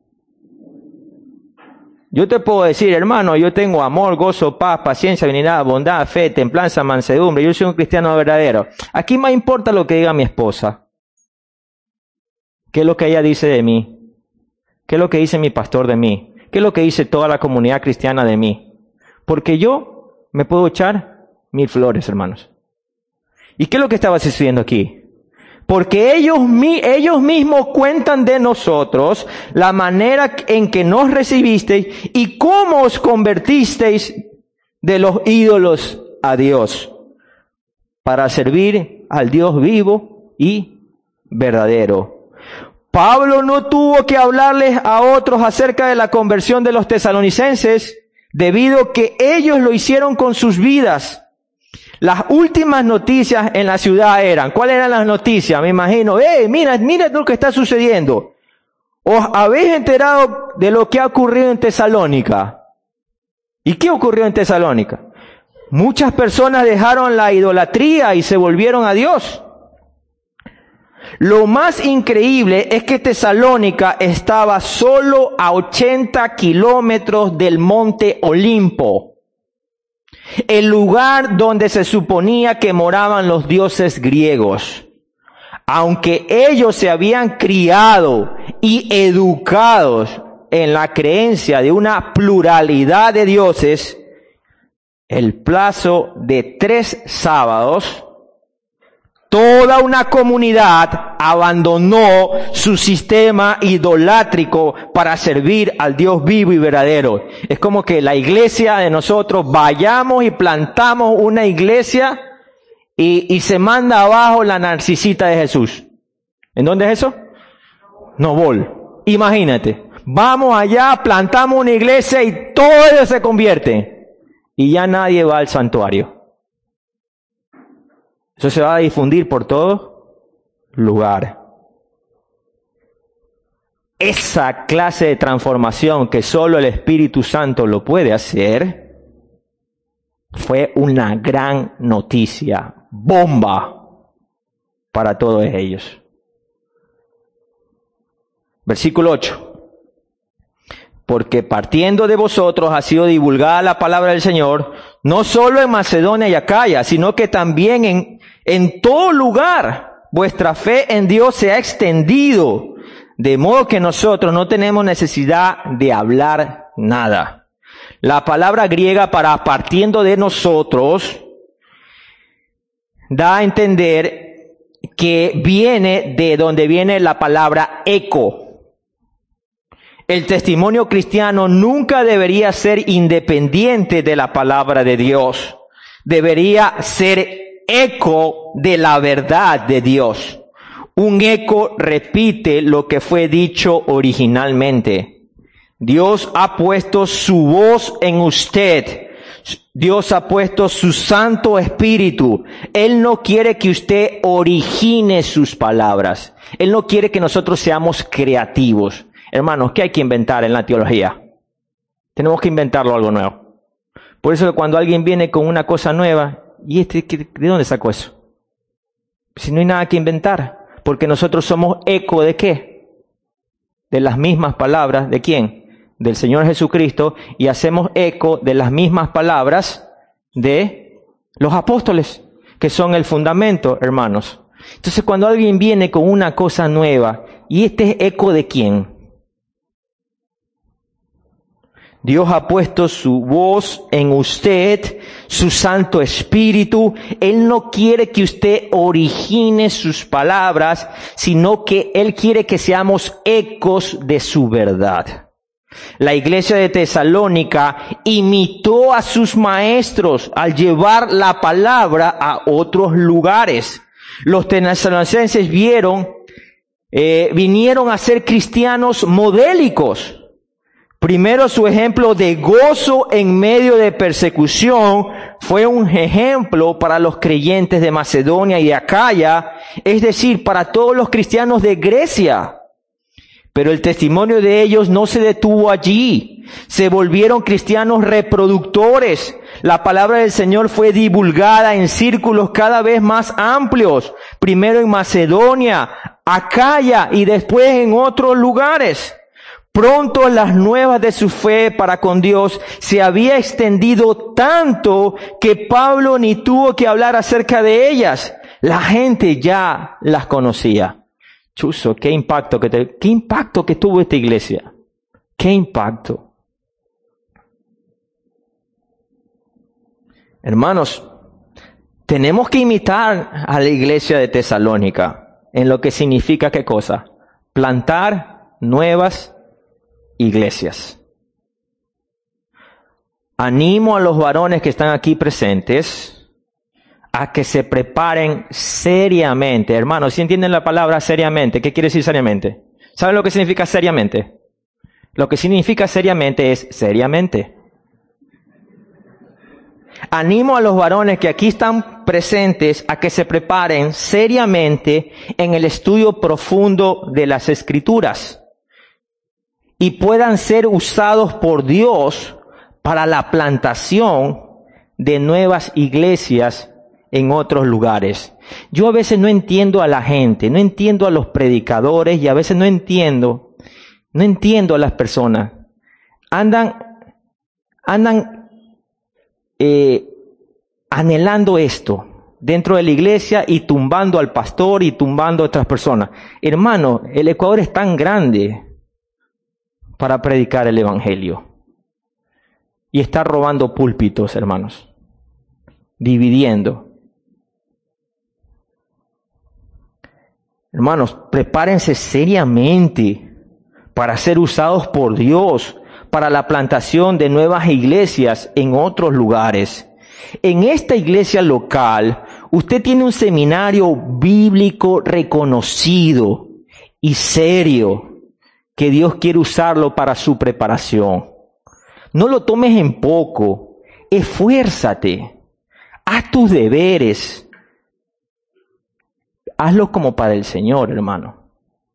Yo te puedo decir, hermano, yo tengo amor, gozo, paz, paciencia, benignidad, bondad, fe, templanza, mansedumbre. Yo soy un cristiano verdadero. Aquí más importa lo que diga mi esposa. ¿Qué es lo que ella dice de mí? ¿Qué es lo que dice mi pastor de mí? ¿Qué es lo que dice toda la comunidad cristiana de mí? Porque yo me puedo echar mil flores, hermanos. ¿Y qué es lo que estaba sucediendo aquí? Porque ellos, ellos mismos cuentan de nosotros la manera en que nos recibisteis y cómo os convertisteis de los ídolos a Dios para servir al Dios vivo y verdadero. Pablo no tuvo que hablarles a otros acerca de la conversión de los tesalonicenses debido a que ellos lo hicieron con sus vidas. Las últimas noticias en la ciudad eran, ¿cuáles eran las noticias? Me imagino, ¡eh, mira, mira lo que está sucediendo! ¿Os habéis enterado de lo que ha ocurrido en Tesalónica? ¿Y qué ocurrió en Tesalónica? Muchas personas dejaron la idolatría y se volvieron a Dios. Lo más increíble es que Tesalónica estaba solo a ochenta kilómetros del monte Olimpo, el lugar donde se suponía que moraban los dioses griegos. Aunque ellos se habían criado y educados en la creencia de una pluralidad de dioses, el plazo de tres sábados, toda una comunidad abandonó su sistema idolátrico para servir al Dios vivo y verdadero. Es como que la iglesia de nosotros vayamos y plantamos una iglesia y, y se manda abajo la narcisita de Jesús. ¿En dónde es eso? Novol. Imagínate. Vamos allá, plantamos una iglesia y todo ello se convierte. Y ya nadie va al santuario. Eso se va a difundir por todo lugar. Esa clase de transformación que solo el Espíritu Santo lo puede hacer, fue una gran noticia, bomba para todos ellos. Versículo ocho. Porque partiendo de vosotros ha sido divulgada la palabra del Señor, no solo en Macedonia y Acaya, sino que también en, en todo lugar vuestra fe en Dios se ha extendido, de modo que nosotros no tenemos necesidad de hablar nada. La palabra griega para partiendo de nosotros da a entender que viene de donde viene la palabra eco. El testimonio cristiano nunca debería ser independiente de la palabra de Dios. Debería ser eco de la verdad de Dios. Un eco repite lo que fue dicho originalmente. Dios ha puesto su voz en usted. Dios ha puesto su Santo Espíritu. Él no quiere que usted origine sus palabras. Él no quiere que nosotros seamos creativos. Hermanos, ¿qué hay que inventar en la teología? Tenemos que inventarlo algo nuevo. Por eso cuando alguien viene con una cosa nueva, ¿y este de dónde sacó eso? Si no hay nada que inventar, porque nosotros somos eco ¿de qué? De las mismas palabras, ¿de quién? Del Señor Jesucristo, y hacemos eco de las mismas palabras de los apóstoles, que son el fundamento, hermanos. Entonces cuando alguien viene con una cosa nueva, ¿y este es eco de quién? Dios ha puesto su voz en usted, su Santo Espíritu. Él no quiere que usted origine sus palabras, sino que Él quiere que seamos ecos de su verdad. La iglesia de Tesalónica imitó a sus maestros al llevar la palabra a otros lugares. Los tesalonicenses vieron, eh, vinieron a ser cristianos modélicos. Primero, su ejemplo de gozo en medio de persecución fue un ejemplo para los creyentes de Macedonia y de Acaya, es decir, para todos los cristianos de Grecia. Pero el testimonio de ellos no se detuvo allí. Se volvieron cristianos reproductores. La palabra del Señor fue divulgada en círculos cada vez más amplios. Primero en Macedonia, Acaya y después en otros lugares. Pronto las nuevas de su fe para con Dios se había extendido tanto que Pablo ni tuvo que hablar acerca de ellas. La gente ya las conocía. Chuzo, qué impacto que te, qué impacto que tuvo esta iglesia. Qué impacto. Hermanos, tenemos que imitar a la iglesia de Tesalónica en lo que significa qué cosa? Plantar nuevas iglesias. Animo a los varones que están aquí presentes a que se preparen seriamente. Hermanos, ¿sí entienden la palabra seriamente? ¿Qué quiere decir seriamente? ¿Saben lo que significa seriamente? Lo que significa seriamente es seriamente. Animo a los varones que aquí están presentes a que se preparen seriamente en el estudio profundo de las Escrituras y puedan ser usados por Dios para la plantación de nuevas iglesias en otros lugares. Yo a veces no entiendo a la gente, no entiendo a los predicadores y a veces no entiendo, no entiendo a las personas. Andan, andan eh, anhelando esto dentro de la iglesia y tumbando al pastor y tumbando a otras personas. Hermano, el Ecuador es tan grande para predicar el evangelio. Y está robando púlpitos, hermanos. Dividiendo. Hermanos, prepárense seriamente para ser usados por Dios para la plantación de nuevas iglesias en otros lugares. En esta iglesia local, usted tiene un seminario bíblico reconocido y serio que Dios quiere usarlo para su preparación. No lo tomes en poco. Esfuérzate. Haz tus deberes. Hazlo como para el Señor, hermano.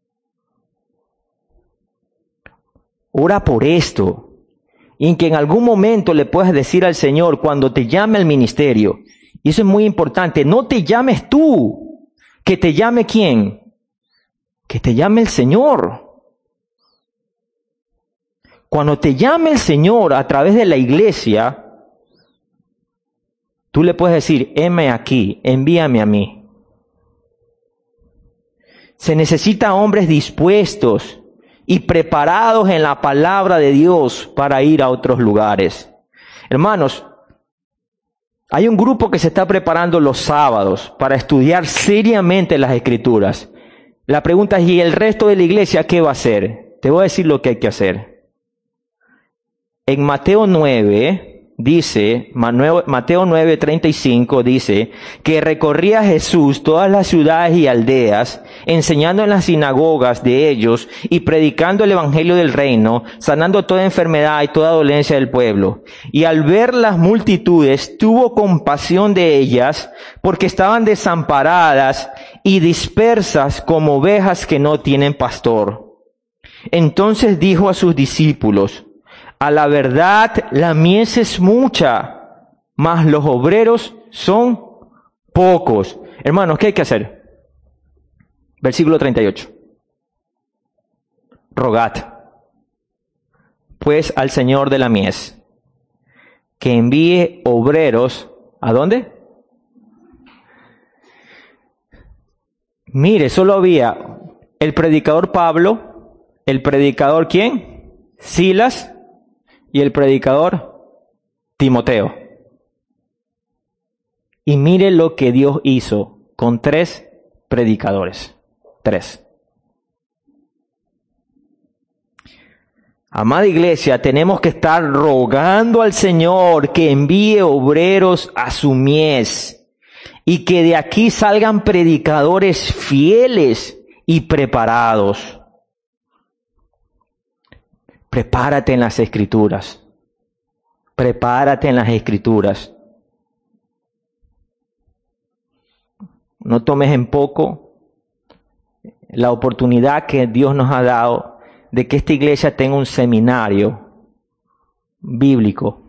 Ora por esto. Y en que en algún momento le puedas decir al Señor cuando te llame al ministerio. Y eso es muy importante. No te llames tú. ¿Que te llame quién? Que te llame el Señor. Cuando te llame el Señor a través de la iglesia, tú le puedes decir, heme aquí, envíame a mí. Se necesita hombres dispuestos y preparados en la palabra de Dios para ir a otros lugares. Hermanos, hay un grupo que se está preparando los sábados para estudiar seriamente las Escrituras. La pregunta es, ¿y el resto de la iglesia qué va a hacer? Te voy a decir lo que hay que hacer. En Mateo nueve, dice, Mateo nueve, treinta y cinco, dice que recorría Jesús todas las ciudades y aldeas, enseñando en las sinagogas de ellos y predicando el evangelio del reino, sanando toda enfermedad y toda dolencia del pueblo. Y al ver las multitudes, tuvo compasión de ellas, porque estaban desamparadas y dispersas como ovejas que no tienen pastor. Entonces dijo a sus discípulos, a la verdad, la mies es mucha, mas los obreros son pocos. Hermanos, ¿qué hay que hacer? Versículo treinta y ocho. Rogad, pues, al Señor de la mies, que envíe obreros, ¿a dónde? Mire, solo había el predicador Pablo, el predicador ¿quién? Silas, Y el predicador, Timoteo. Y mire lo que Dios hizo con tres predicadores. Tres. Amada iglesia, tenemos que estar rogando al Señor que envíe obreros a su mies y que de aquí salgan predicadores fieles y preparados. Prepárate en las Escrituras. Prepárate en las Escrituras. No tomes en poco la oportunidad que Dios nos ha dado de que esta iglesia tenga un seminario bíblico.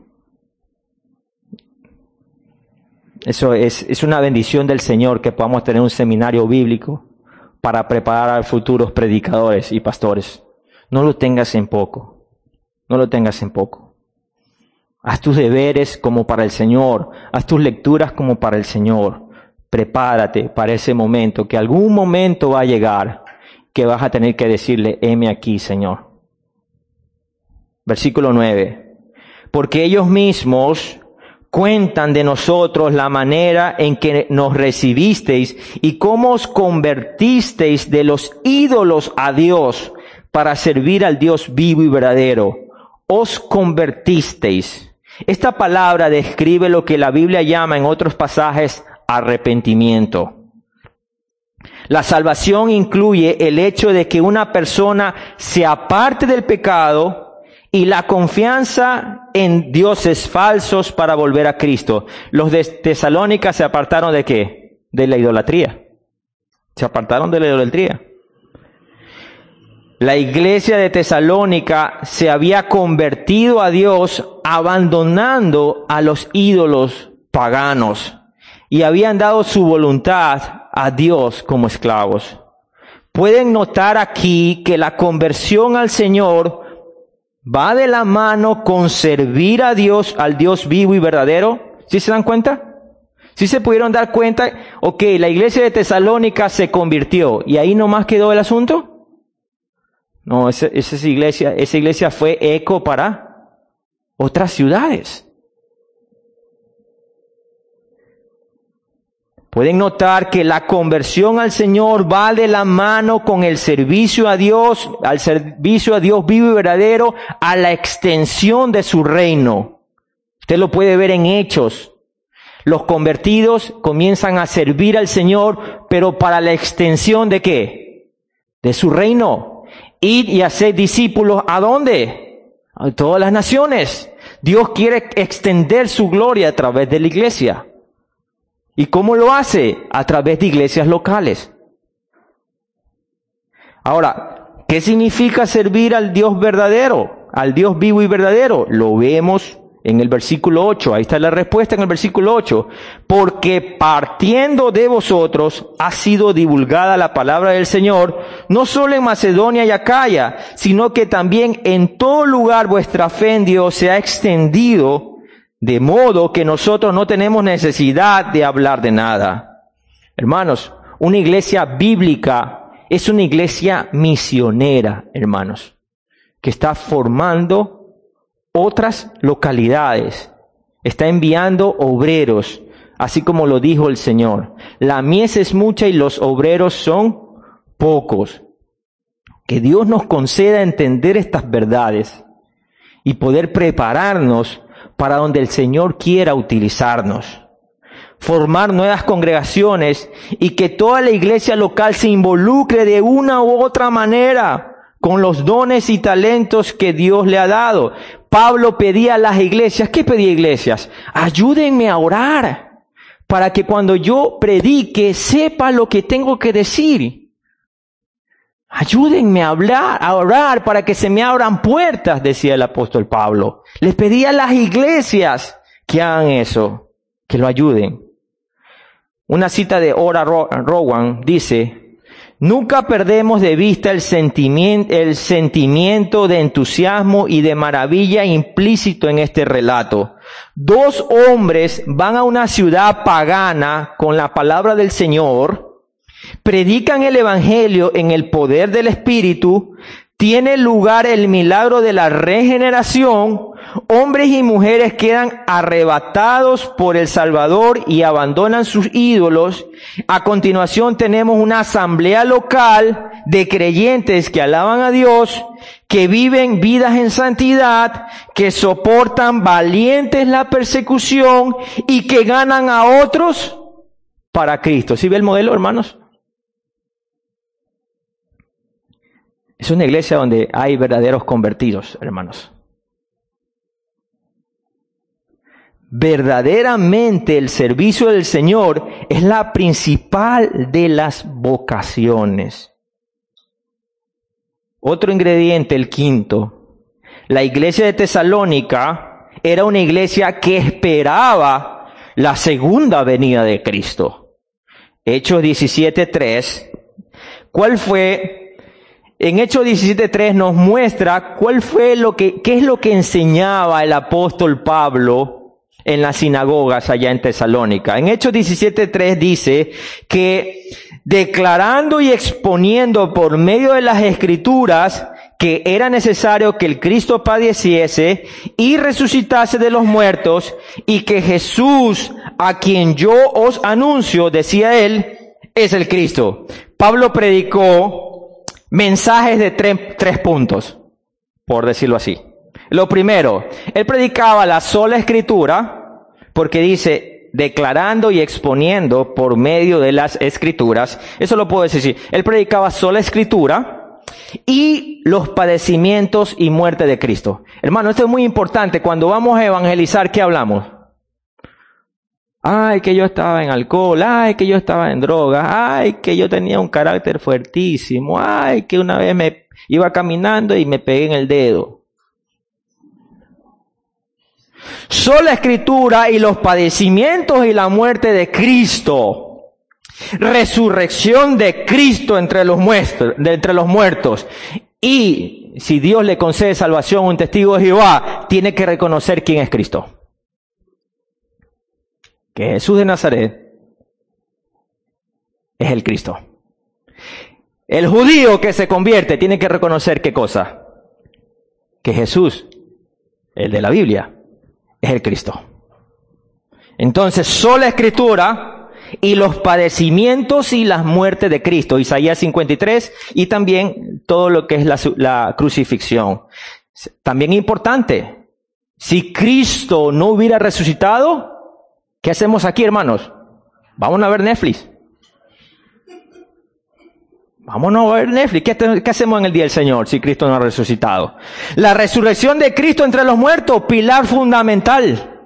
Eso es, es una bendición del Señor que podamos tener un seminario bíblico para preparar a futuros predicadores y pastores. No lo tengas en poco. No lo tengas en poco. Haz tus deberes como para el Señor. Haz tus lecturas como para el Señor. Prepárate para ese momento, que algún momento va a llegar que vas a tener que decirle, heme aquí, Señor. Versículo nueve. Porque ellos mismos cuentan de nosotros la manera en que nos recibisteis y cómo os convertisteis de los ídolos a Dios para servir al Dios vivo y verdadero. Os convertisteis. Esta palabra describe lo que la Biblia llama en otros pasajes arrepentimiento. La salvación incluye el hecho de que una persona se aparte del pecado y la confianza en dioses falsos para volver a Cristo. Los de Tesalónica se apartaron ¿de qué? De la idolatría. Se apartaron de la idolatría. La iglesia de Tesalónica se había convertido a Dios abandonando a los ídolos paganos y habían dado su voluntad a Dios como esclavos. Pueden notar aquí que la conversión al Señor va de la mano con servir a Dios, al Dios vivo y verdadero. ¿Sí se dan cuenta? ¿Sí se pudieron dar cuenta? Ok, la iglesia de Tesalónica se convirtió y ahí nomás quedó el asunto. No, esa, esa iglesia, esa iglesia fue eco para otras ciudades. Pueden notar que la conversión al Señor va de la mano con el servicio a Dios, al servicio a Dios vivo y verdadero, a la extensión de su reino. Usted lo puede ver en Hechos. Los convertidos comienzan a servir al Señor, pero para la extensión ¿de qué? De su reino. Ir y hacer discípulos, ¿a dónde? A todas las naciones. Dios quiere extender su gloria a través de la iglesia. ¿Y cómo lo hace? A través de iglesias locales. Ahora, ¿qué significa servir al Dios verdadero? Al Dios vivo y verdadero. Lo vemos en el versículo ocho. Ahí está la respuesta en el versículo ocho. Porque partiendo de vosotros ha sido divulgada la palabra del Señor, no solo en Macedonia y Acaya, sino que también en todo lugar vuestra fe en Dios se ha extendido, de modo que nosotros no tenemos necesidad de hablar de nada. Hermanos, una iglesia bíblica es una iglesia misionera, hermanos, que está formando otras localidades, está enviando obreros, así como lo dijo el Señor. La mies es mucha y los obreros son pocos. Que Dios nos conceda entender estas verdades y poder prepararnos para donde el Señor quiera utilizarnos. Formar nuevas congregaciones y que toda la iglesia local se involucre de una u otra manera con los dones y talentos que Dios le ha dado. Pablo pedía a las iglesias, ¿qué pedía iglesias? Ayúdenme a orar para que cuando yo predique sepa lo que tengo que decir. Ayúdenme a hablar, a orar para que se me abran puertas, decía el apóstol Pablo. Les pedía a las iglesias que hagan eso, que lo ayuden. Una cita de Ora Rowan dice, nunca perdemos de vista el sentimiento, el sentimiento de entusiasmo y de maravilla implícito en este relato. Dos hombres van a una ciudad pagana con la palabra del Señor, predican el evangelio en el poder del Espíritu, tiene lugar el milagro de la regeneración, hombres y mujeres quedan arrebatados por el Salvador y abandonan sus ídolos. A continuación tenemos una asamblea local de creyentes que alaban a Dios, que viven vidas en santidad, que soportan valientes la persecución y que ganan a otros para Cristo. ¿Sí ve el modelo, hermanos? Es una iglesia donde hay verdaderos convertidos, hermanos. Verdaderamente el servicio del Señor es la principal de las vocaciones. Otro ingrediente, el quinto. La iglesia de Tesalónica era una iglesia que esperaba la segunda venida de Cristo. Hechos diecisiete tres. ¿Cuál fue? En Hechos diecisiete tres nos muestra cuál fue lo que, qué es lo que enseñaba el apóstol Pablo en las sinagogas allá en Tesalónica. En Hechos diecisiete tres dice que declarando y exponiendo por medio de las Escrituras que era necesario que el Cristo padeciese y resucitase de los muertos, y que Jesús, a quien yo os anuncio, decía él, es el Cristo. Pablo predicó mensajes de tres, tres puntos, por decirlo así. Lo primero, él predicaba la sola Escritura, porque dice, declarando y exponiendo por medio de las Escrituras. Eso lo puedo decir. Él predicaba sola Escritura y los padecimientos y muerte de Cristo. Hermano, esto es muy importante. Cuando vamos a evangelizar, ¿qué hablamos? Ay, que yo estaba en alcohol. Ay, que yo estaba en drogas. Ay, que yo tenía un carácter fuertísimo. Ay, que una vez me iba caminando y me pegué en el dedo. Sola Escritura y los padecimientos y la muerte de Cristo. Resurrección de Cristo entre los muertos, de entre los muertos. Y si Dios le concede salvación a un testigo de Jehová, tiene que reconocer quién es Cristo. Que Jesús de Nazaret es el Cristo. El judío que se convierte tiene que reconocer qué cosa. Que Jesús, el de la Biblia, es el Cristo. Entonces, sola Escritura y los padecimientos y las muertes de Cristo. Isaías cincuenta y tres, y también todo lo que es la, la crucifixión. También importante, si Cristo no hubiera resucitado, ¿qué hacemos aquí, hermanos? Vamos a ver Netflix. Vámonos a ver Netflix. ¿Qué, ¿Qué hacemos en el día del Señor si Cristo no ha resucitado? La resurrección de Cristo entre los muertos, pilar fundamental.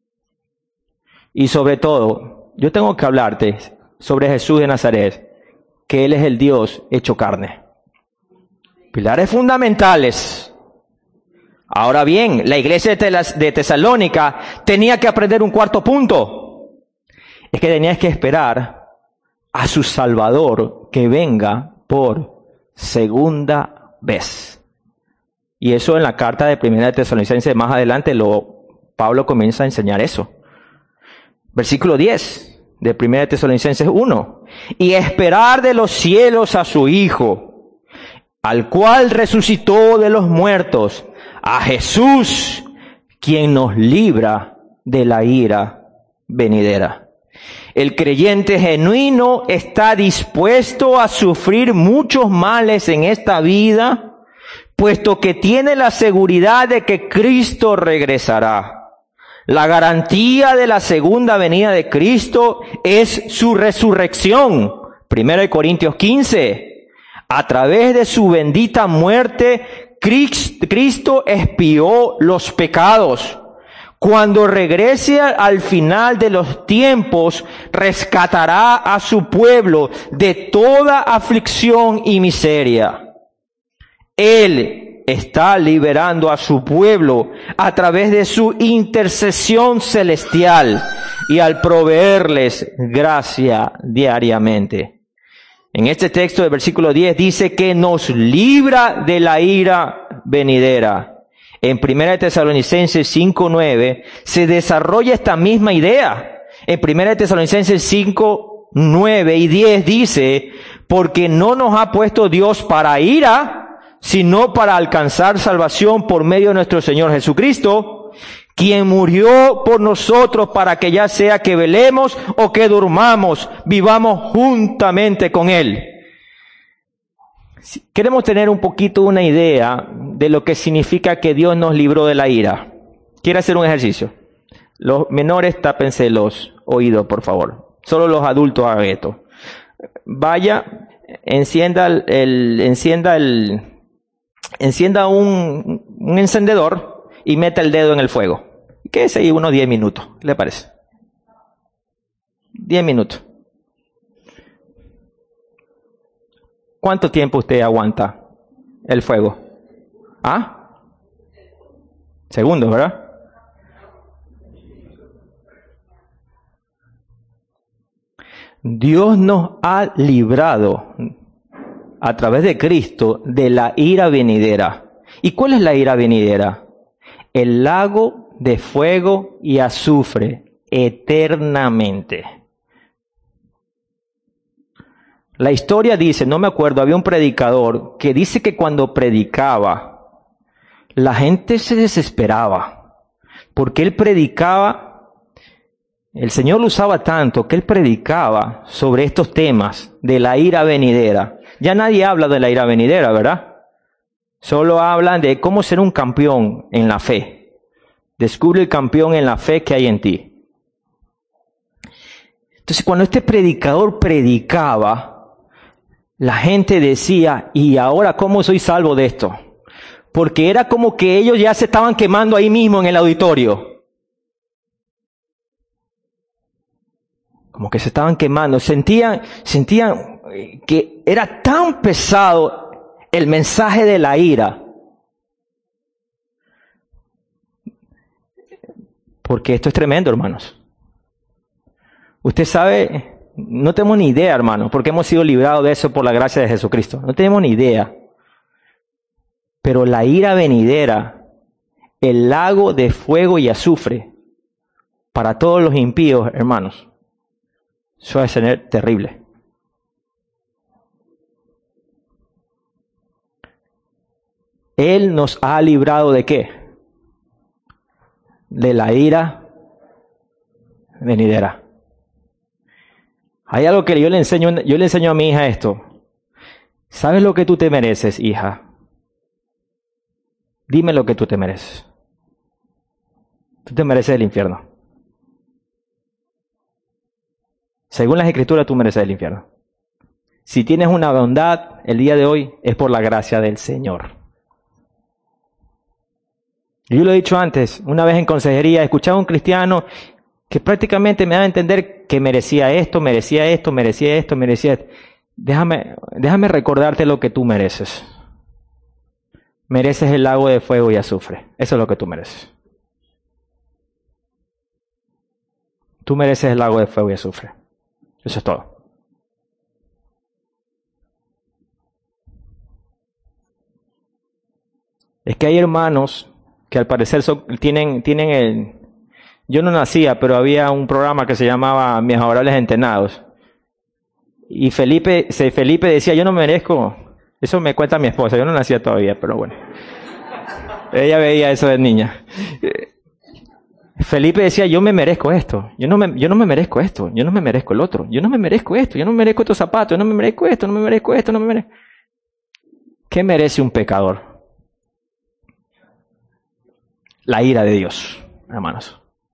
Y sobre todo, yo tengo que hablarte sobre Jesús de Nazaret, que Él es el Dios hecho carne. Pilares fundamentales. Ahora bien, la iglesia de Tesalónica tenía que aprender un cuarto punto. Es que tenías que esperar a su Salvador que venga por segunda vez. Y eso en la carta de Primera de Tesalonicenses, más adelante lo, Pablo comienza a enseñar eso. Versículo diez de Primera de Tesalonicenses uno. Y esperar de los cielos a su Hijo, al cual resucitó de los muertos, a Jesús, quien nos libra de la ira venidera. El creyente genuino está dispuesto a sufrir muchos males en esta vida, puesto que tiene la seguridad de que Cristo regresará. La garantía de la segunda venida de Cristo es su resurrección. Primera de Corintios quince. A través de su bendita muerte, Cristo expió los pecados. Cuando regrese al final de los tiempos, rescatará a su pueblo de toda aflicción y miseria. Él está liberando a su pueblo a través de su intercesión celestial y al proveerles gracia diariamente. En este texto del versículo diez dice que nos libra de la ira venidera. En Primera de Tesalonicenses cinco nueve se desarrolla esta misma idea. En Primera de Tesalonicenses cinco nueve y diez dice, porque no nos ha puesto Dios para ira, sino para alcanzar salvación por medio de nuestro Señor Jesucristo, quien murió por nosotros para que ya sea que velemos o que durmamos, vivamos juntamente con Él. Queremos tener un poquito una idea de lo que significa que Dios nos libró de la ira. ¿Quiere hacer un ejercicio? Los menores, tápense los oídos, por favor. Solo los adultos hagan esto. Vaya, encienda el, el encienda el, encienda un, un encendedor y meta el dedo en el fuego. Quédese ahí unos diez minutos, ¿qué le parece? diez minutos. ¿Cuánto tiempo usted aguanta el fuego? ¿Ah? Segundos, ¿verdad? Dios nos ha librado a través de Cristo de la ira venidera. ¿Y cuál es la ira venidera? El lago de fuego y azufre eternamente. La historia dice, no me acuerdo, había un predicador que dice que cuando predicaba, la gente se desesperaba, porque él predicaba, el Señor lo usaba tanto que él predicaba sobre estos temas de la ira venidera. Ya nadie habla de la ira venidera, ¿verdad? Solo hablan de cómo ser un campeón en la fe. Descubre el campeón en la fe que hay en ti. Entonces, cuando este predicador predicaba, la gente decía, ¿y ahora cómo soy salvo de esto? Porque era como que ellos ya se estaban quemando ahí mismo en el auditorio. Como que se estaban quemando. Sentían, sentían que era tan pesado el mensaje de la ira. Porque esto es tremendo, hermanos. Usted sabe... No tenemos ni idea, hermano, porque hemos sido librados de eso por la gracia de Jesucristo. No tenemos ni idea. Pero la ira venidera, el lago de fuego y azufre, para todos los impíos, hermanos, eso va a ser terrible. Él nos ha librado ¿de qué? De la ira venidera. Hay algo que yo le enseño, yo le enseño a mi hija esto. ¿Sabes lo que tú te mereces, hija? Dime lo que tú te mereces. Tú te mereces el infierno. Según las Escrituras, tú mereces el infierno. Si tienes una bondad el día de hoy, es por la gracia del Señor. Yo lo he dicho antes, una vez en consejería, escuchaba a un cristiano que prácticamente me daba a entender que merecía esto, merecía esto, merecía esto, merecía esto. Déjame, déjame recordarte lo que tú mereces. Mereces el lago de fuego y azufre. Eso es lo que tú mereces. Tú mereces el lago de fuego y azufre. Eso es todo. Es que hay hermanos que al parecer son, tienen, tienen el... Yo no nacía, pero había un programa que se llamaba Mis Adorables Entrenados. Y Felipe, Felipe decía, yo no merezco... Eso me cuenta mi esposa, yo no nacía todavía, pero bueno. Ella veía eso de niña. Felipe decía, yo me merezco esto, yo no me, yo no me merezco esto, yo no me merezco el otro, yo no me merezco esto, yo no me merezco estos zapatos, yo no me merezco esto, no me merezco esto, no me merezco... ¿Qué merece un pecador? La ira de Dios, hermanos.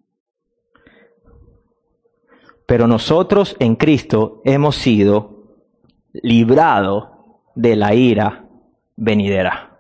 Pero nosotros en Cristo hemos sido librados de la ira venidera.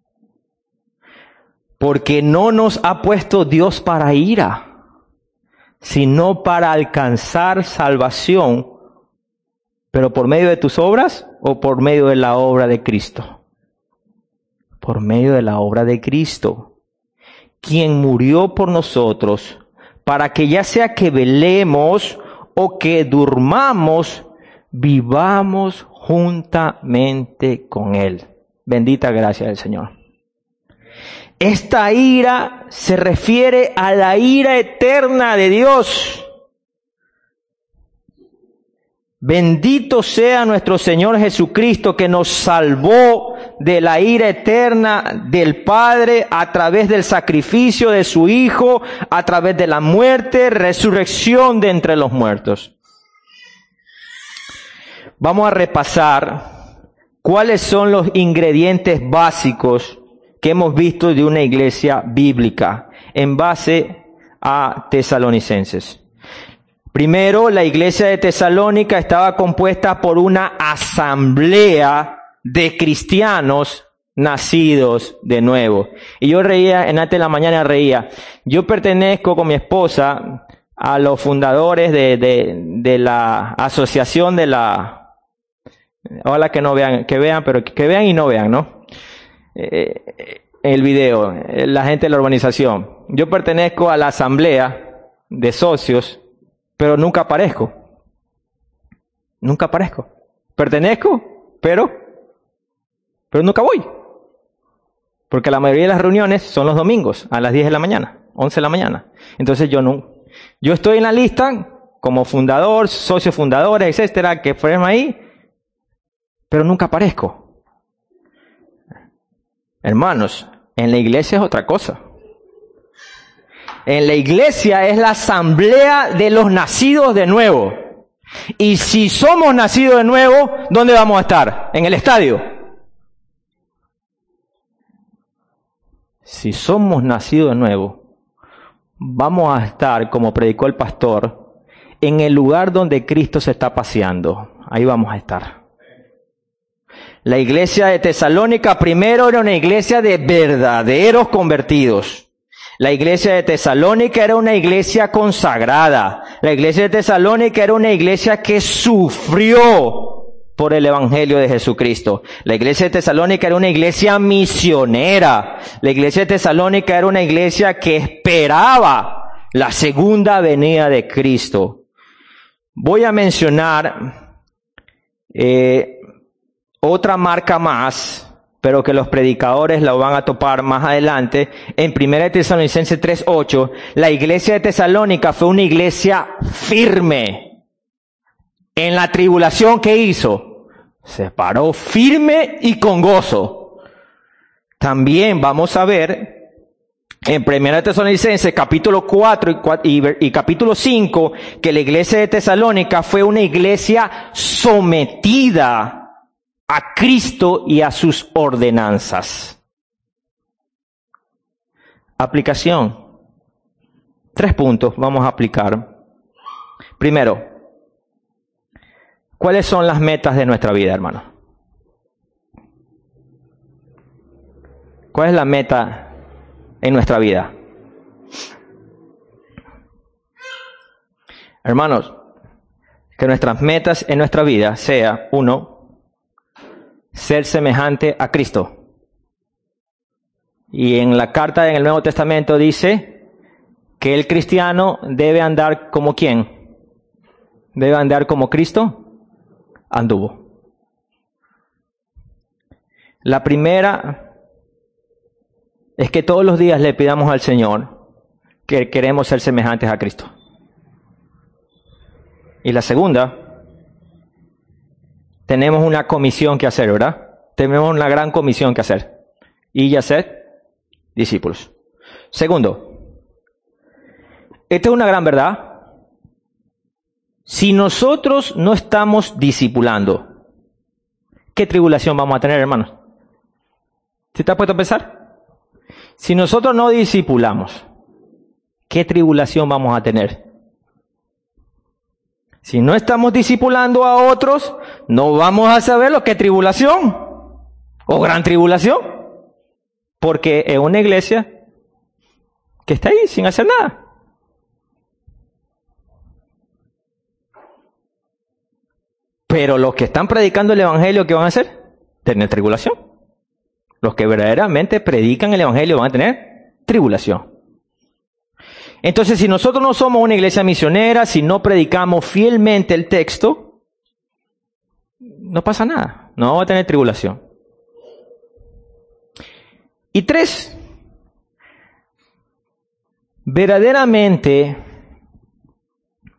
Porque no nos ha puesto Dios para ira, sino para alcanzar salvación, pero por medio de tus obras o por medio de la obra de Cristo. Por medio de la obra de Cristo, quien murió por nosotros, para que ya sea que velemos o que durmamos, vivamos juntamente con Él. Bendita gracia del Señor. Esta ira se refiere a la ira eterna de Dios. Bendito sea nuestro Señor Jesucristo, que nos salvó de la ira eterna del Padre a través del sacrificio de su Hijo, a través de la muerte, resurrección de entre los muertos. Vamos a repasar cuáles son los ingredientes básicos que hemos visto de una iglesia bíblica en base a Tesalonicenses. Primero, la iglesia de Tesalónica estaba compuesta por una asamblea de cristianos nacidos de nuevo. Y yo reía, en antes de la mañana reía, yo pertenezco con mi esposa a los fundadores de, de, de la asociación de la, ojalá que no vean, que vean, pero que vean y no vean, ¿no? Eh, el video, la gente de la urbanización. Yo pertenezco a la asamblea de socios, pero nunca aparezco. Nunca aparezco. Pertenezco, pero, pero nunca voy. Porque la mayoría de las reuniones son los domingos, a las diez de la mañana, once de la mañana. Entonces yo no, yo estoy en la lista como fundador, socios fundadores, etcétera, que fueron ahí, pero nunca aparezco. Hermanos, en la iglesia es otra cosa. En la iglesia es la asamblea de los nacidos de nuevo. Y si somos nacidos de nuevo, ¿dónde vamos a estar? ¿En el estadio? Si somos nacidos de nuevo, vamos a estar, como predicó el pastor, en el lugar donde Cristo se está paseando. Ahí vamos a estar. La iglesia de Tesalónica primero era una iglesia de verdaderos convertidos. La iglesia de Tesalónica era una iglesia consagrada. La iglesia de Tesalónica era una iglesia que sufrió por el evangelio de Jesucristo. La iglesia de Tesalónica era una iglesia misionera. La iglesia de Tesalónica era una iglesia que esperaba la segunda venida de Cristo. Voy a mencionar eh, otra marca más, pero que los predicadores la van a topar más adelante. En primera Tesalonicenses tres ocho, la iglesia de Tesalónica fue una iglesia firme. En la tribulación, ¿qué hizo? Se paró firme y con gozo. También vamos a ver en primera Tesalonicenses capítulo cuatro y, y, y capítulo cinco que la iglesia de Tesalónica fue una iglesia sometida a Cristo y a sus ordenanzas. Aplicación. Tres puntos vamos a aplicar. Primero, ¿cuáles son las metas de nuestra vida, hermano? ¿Cuál es la meta en nuestra vida? Hermanos, que nuestras metas en nuestra vida sea, uno, ser semejante a Cristo. Y en la carta en el Nuevo Testamento dice que el cristiano debe andar como ¿quién? Debe andar como Cristo anduvo. La primera es que todos los días le pidamos al Señor que queremos ser semejantes a Cristo. Y la segunda, tenemos una comisión que hacer, ¿verdad? Tenemos una gran comisión que hacer. Y hacer discípulos. Segundo, esta es una gran verdad. Si nosotros no estamos discipulando, ¿qué tribulación vamos a tener, hermanos? ¿Se te ha puesto a pensar? Si nosotros no discipulamos, ¿qué tribulación vamos a tener? Si no estamos discipulando a otros, no vamos a saber lo que es tribulación o gran tribulación. Porque es una iglesia que está ahí sin hacer nada. Pero los que están predicando el evangelio, ¿qué van a hacer? Tener tribulación. Los que verdaderamente predican el evangelio van a tener tribulación. Entonces, si nosotros no somos una iglesia misionera, si no predicamos fielmente el texto, no pasa nada, no vamos a tener tribulación. Y tres, verdaderamente,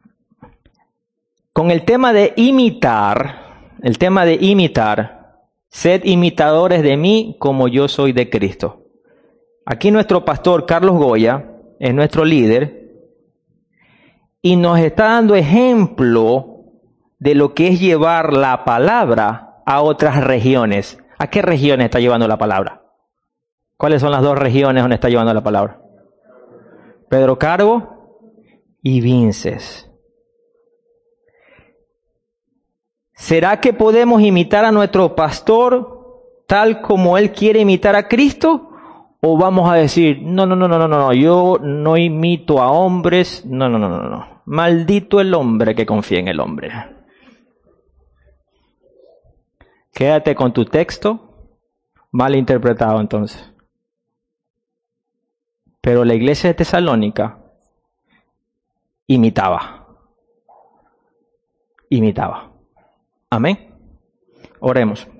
con el tema de imitar, el tema de imitar, Sed imitadores de mí como yo soy de Cristo. Aquí nuestro pastor Carlos Goya es nuestro líder y nos está dando ejemplo de lo que es llevar la palabra a otras regiones. ¿A qué regiones está llevando la palabra? ¿Cuáles son las dos regiones donde está llevando la palabra? Pedro Carbo y Vinces. ¿Será que podemos imitar a nuestro pastor tal como él quiere imitar a Cristo? ¿O vamos a decir, no, no, no, no, no, no, yo no imito a hombres, no, no, no, no, no. Maldito el hombre que confía en el hombre. Quédate con tu texto, mal interpretado entonces. Pero la iglesia de Tesalónica imitaba. Imitaba. Amén. Oremos.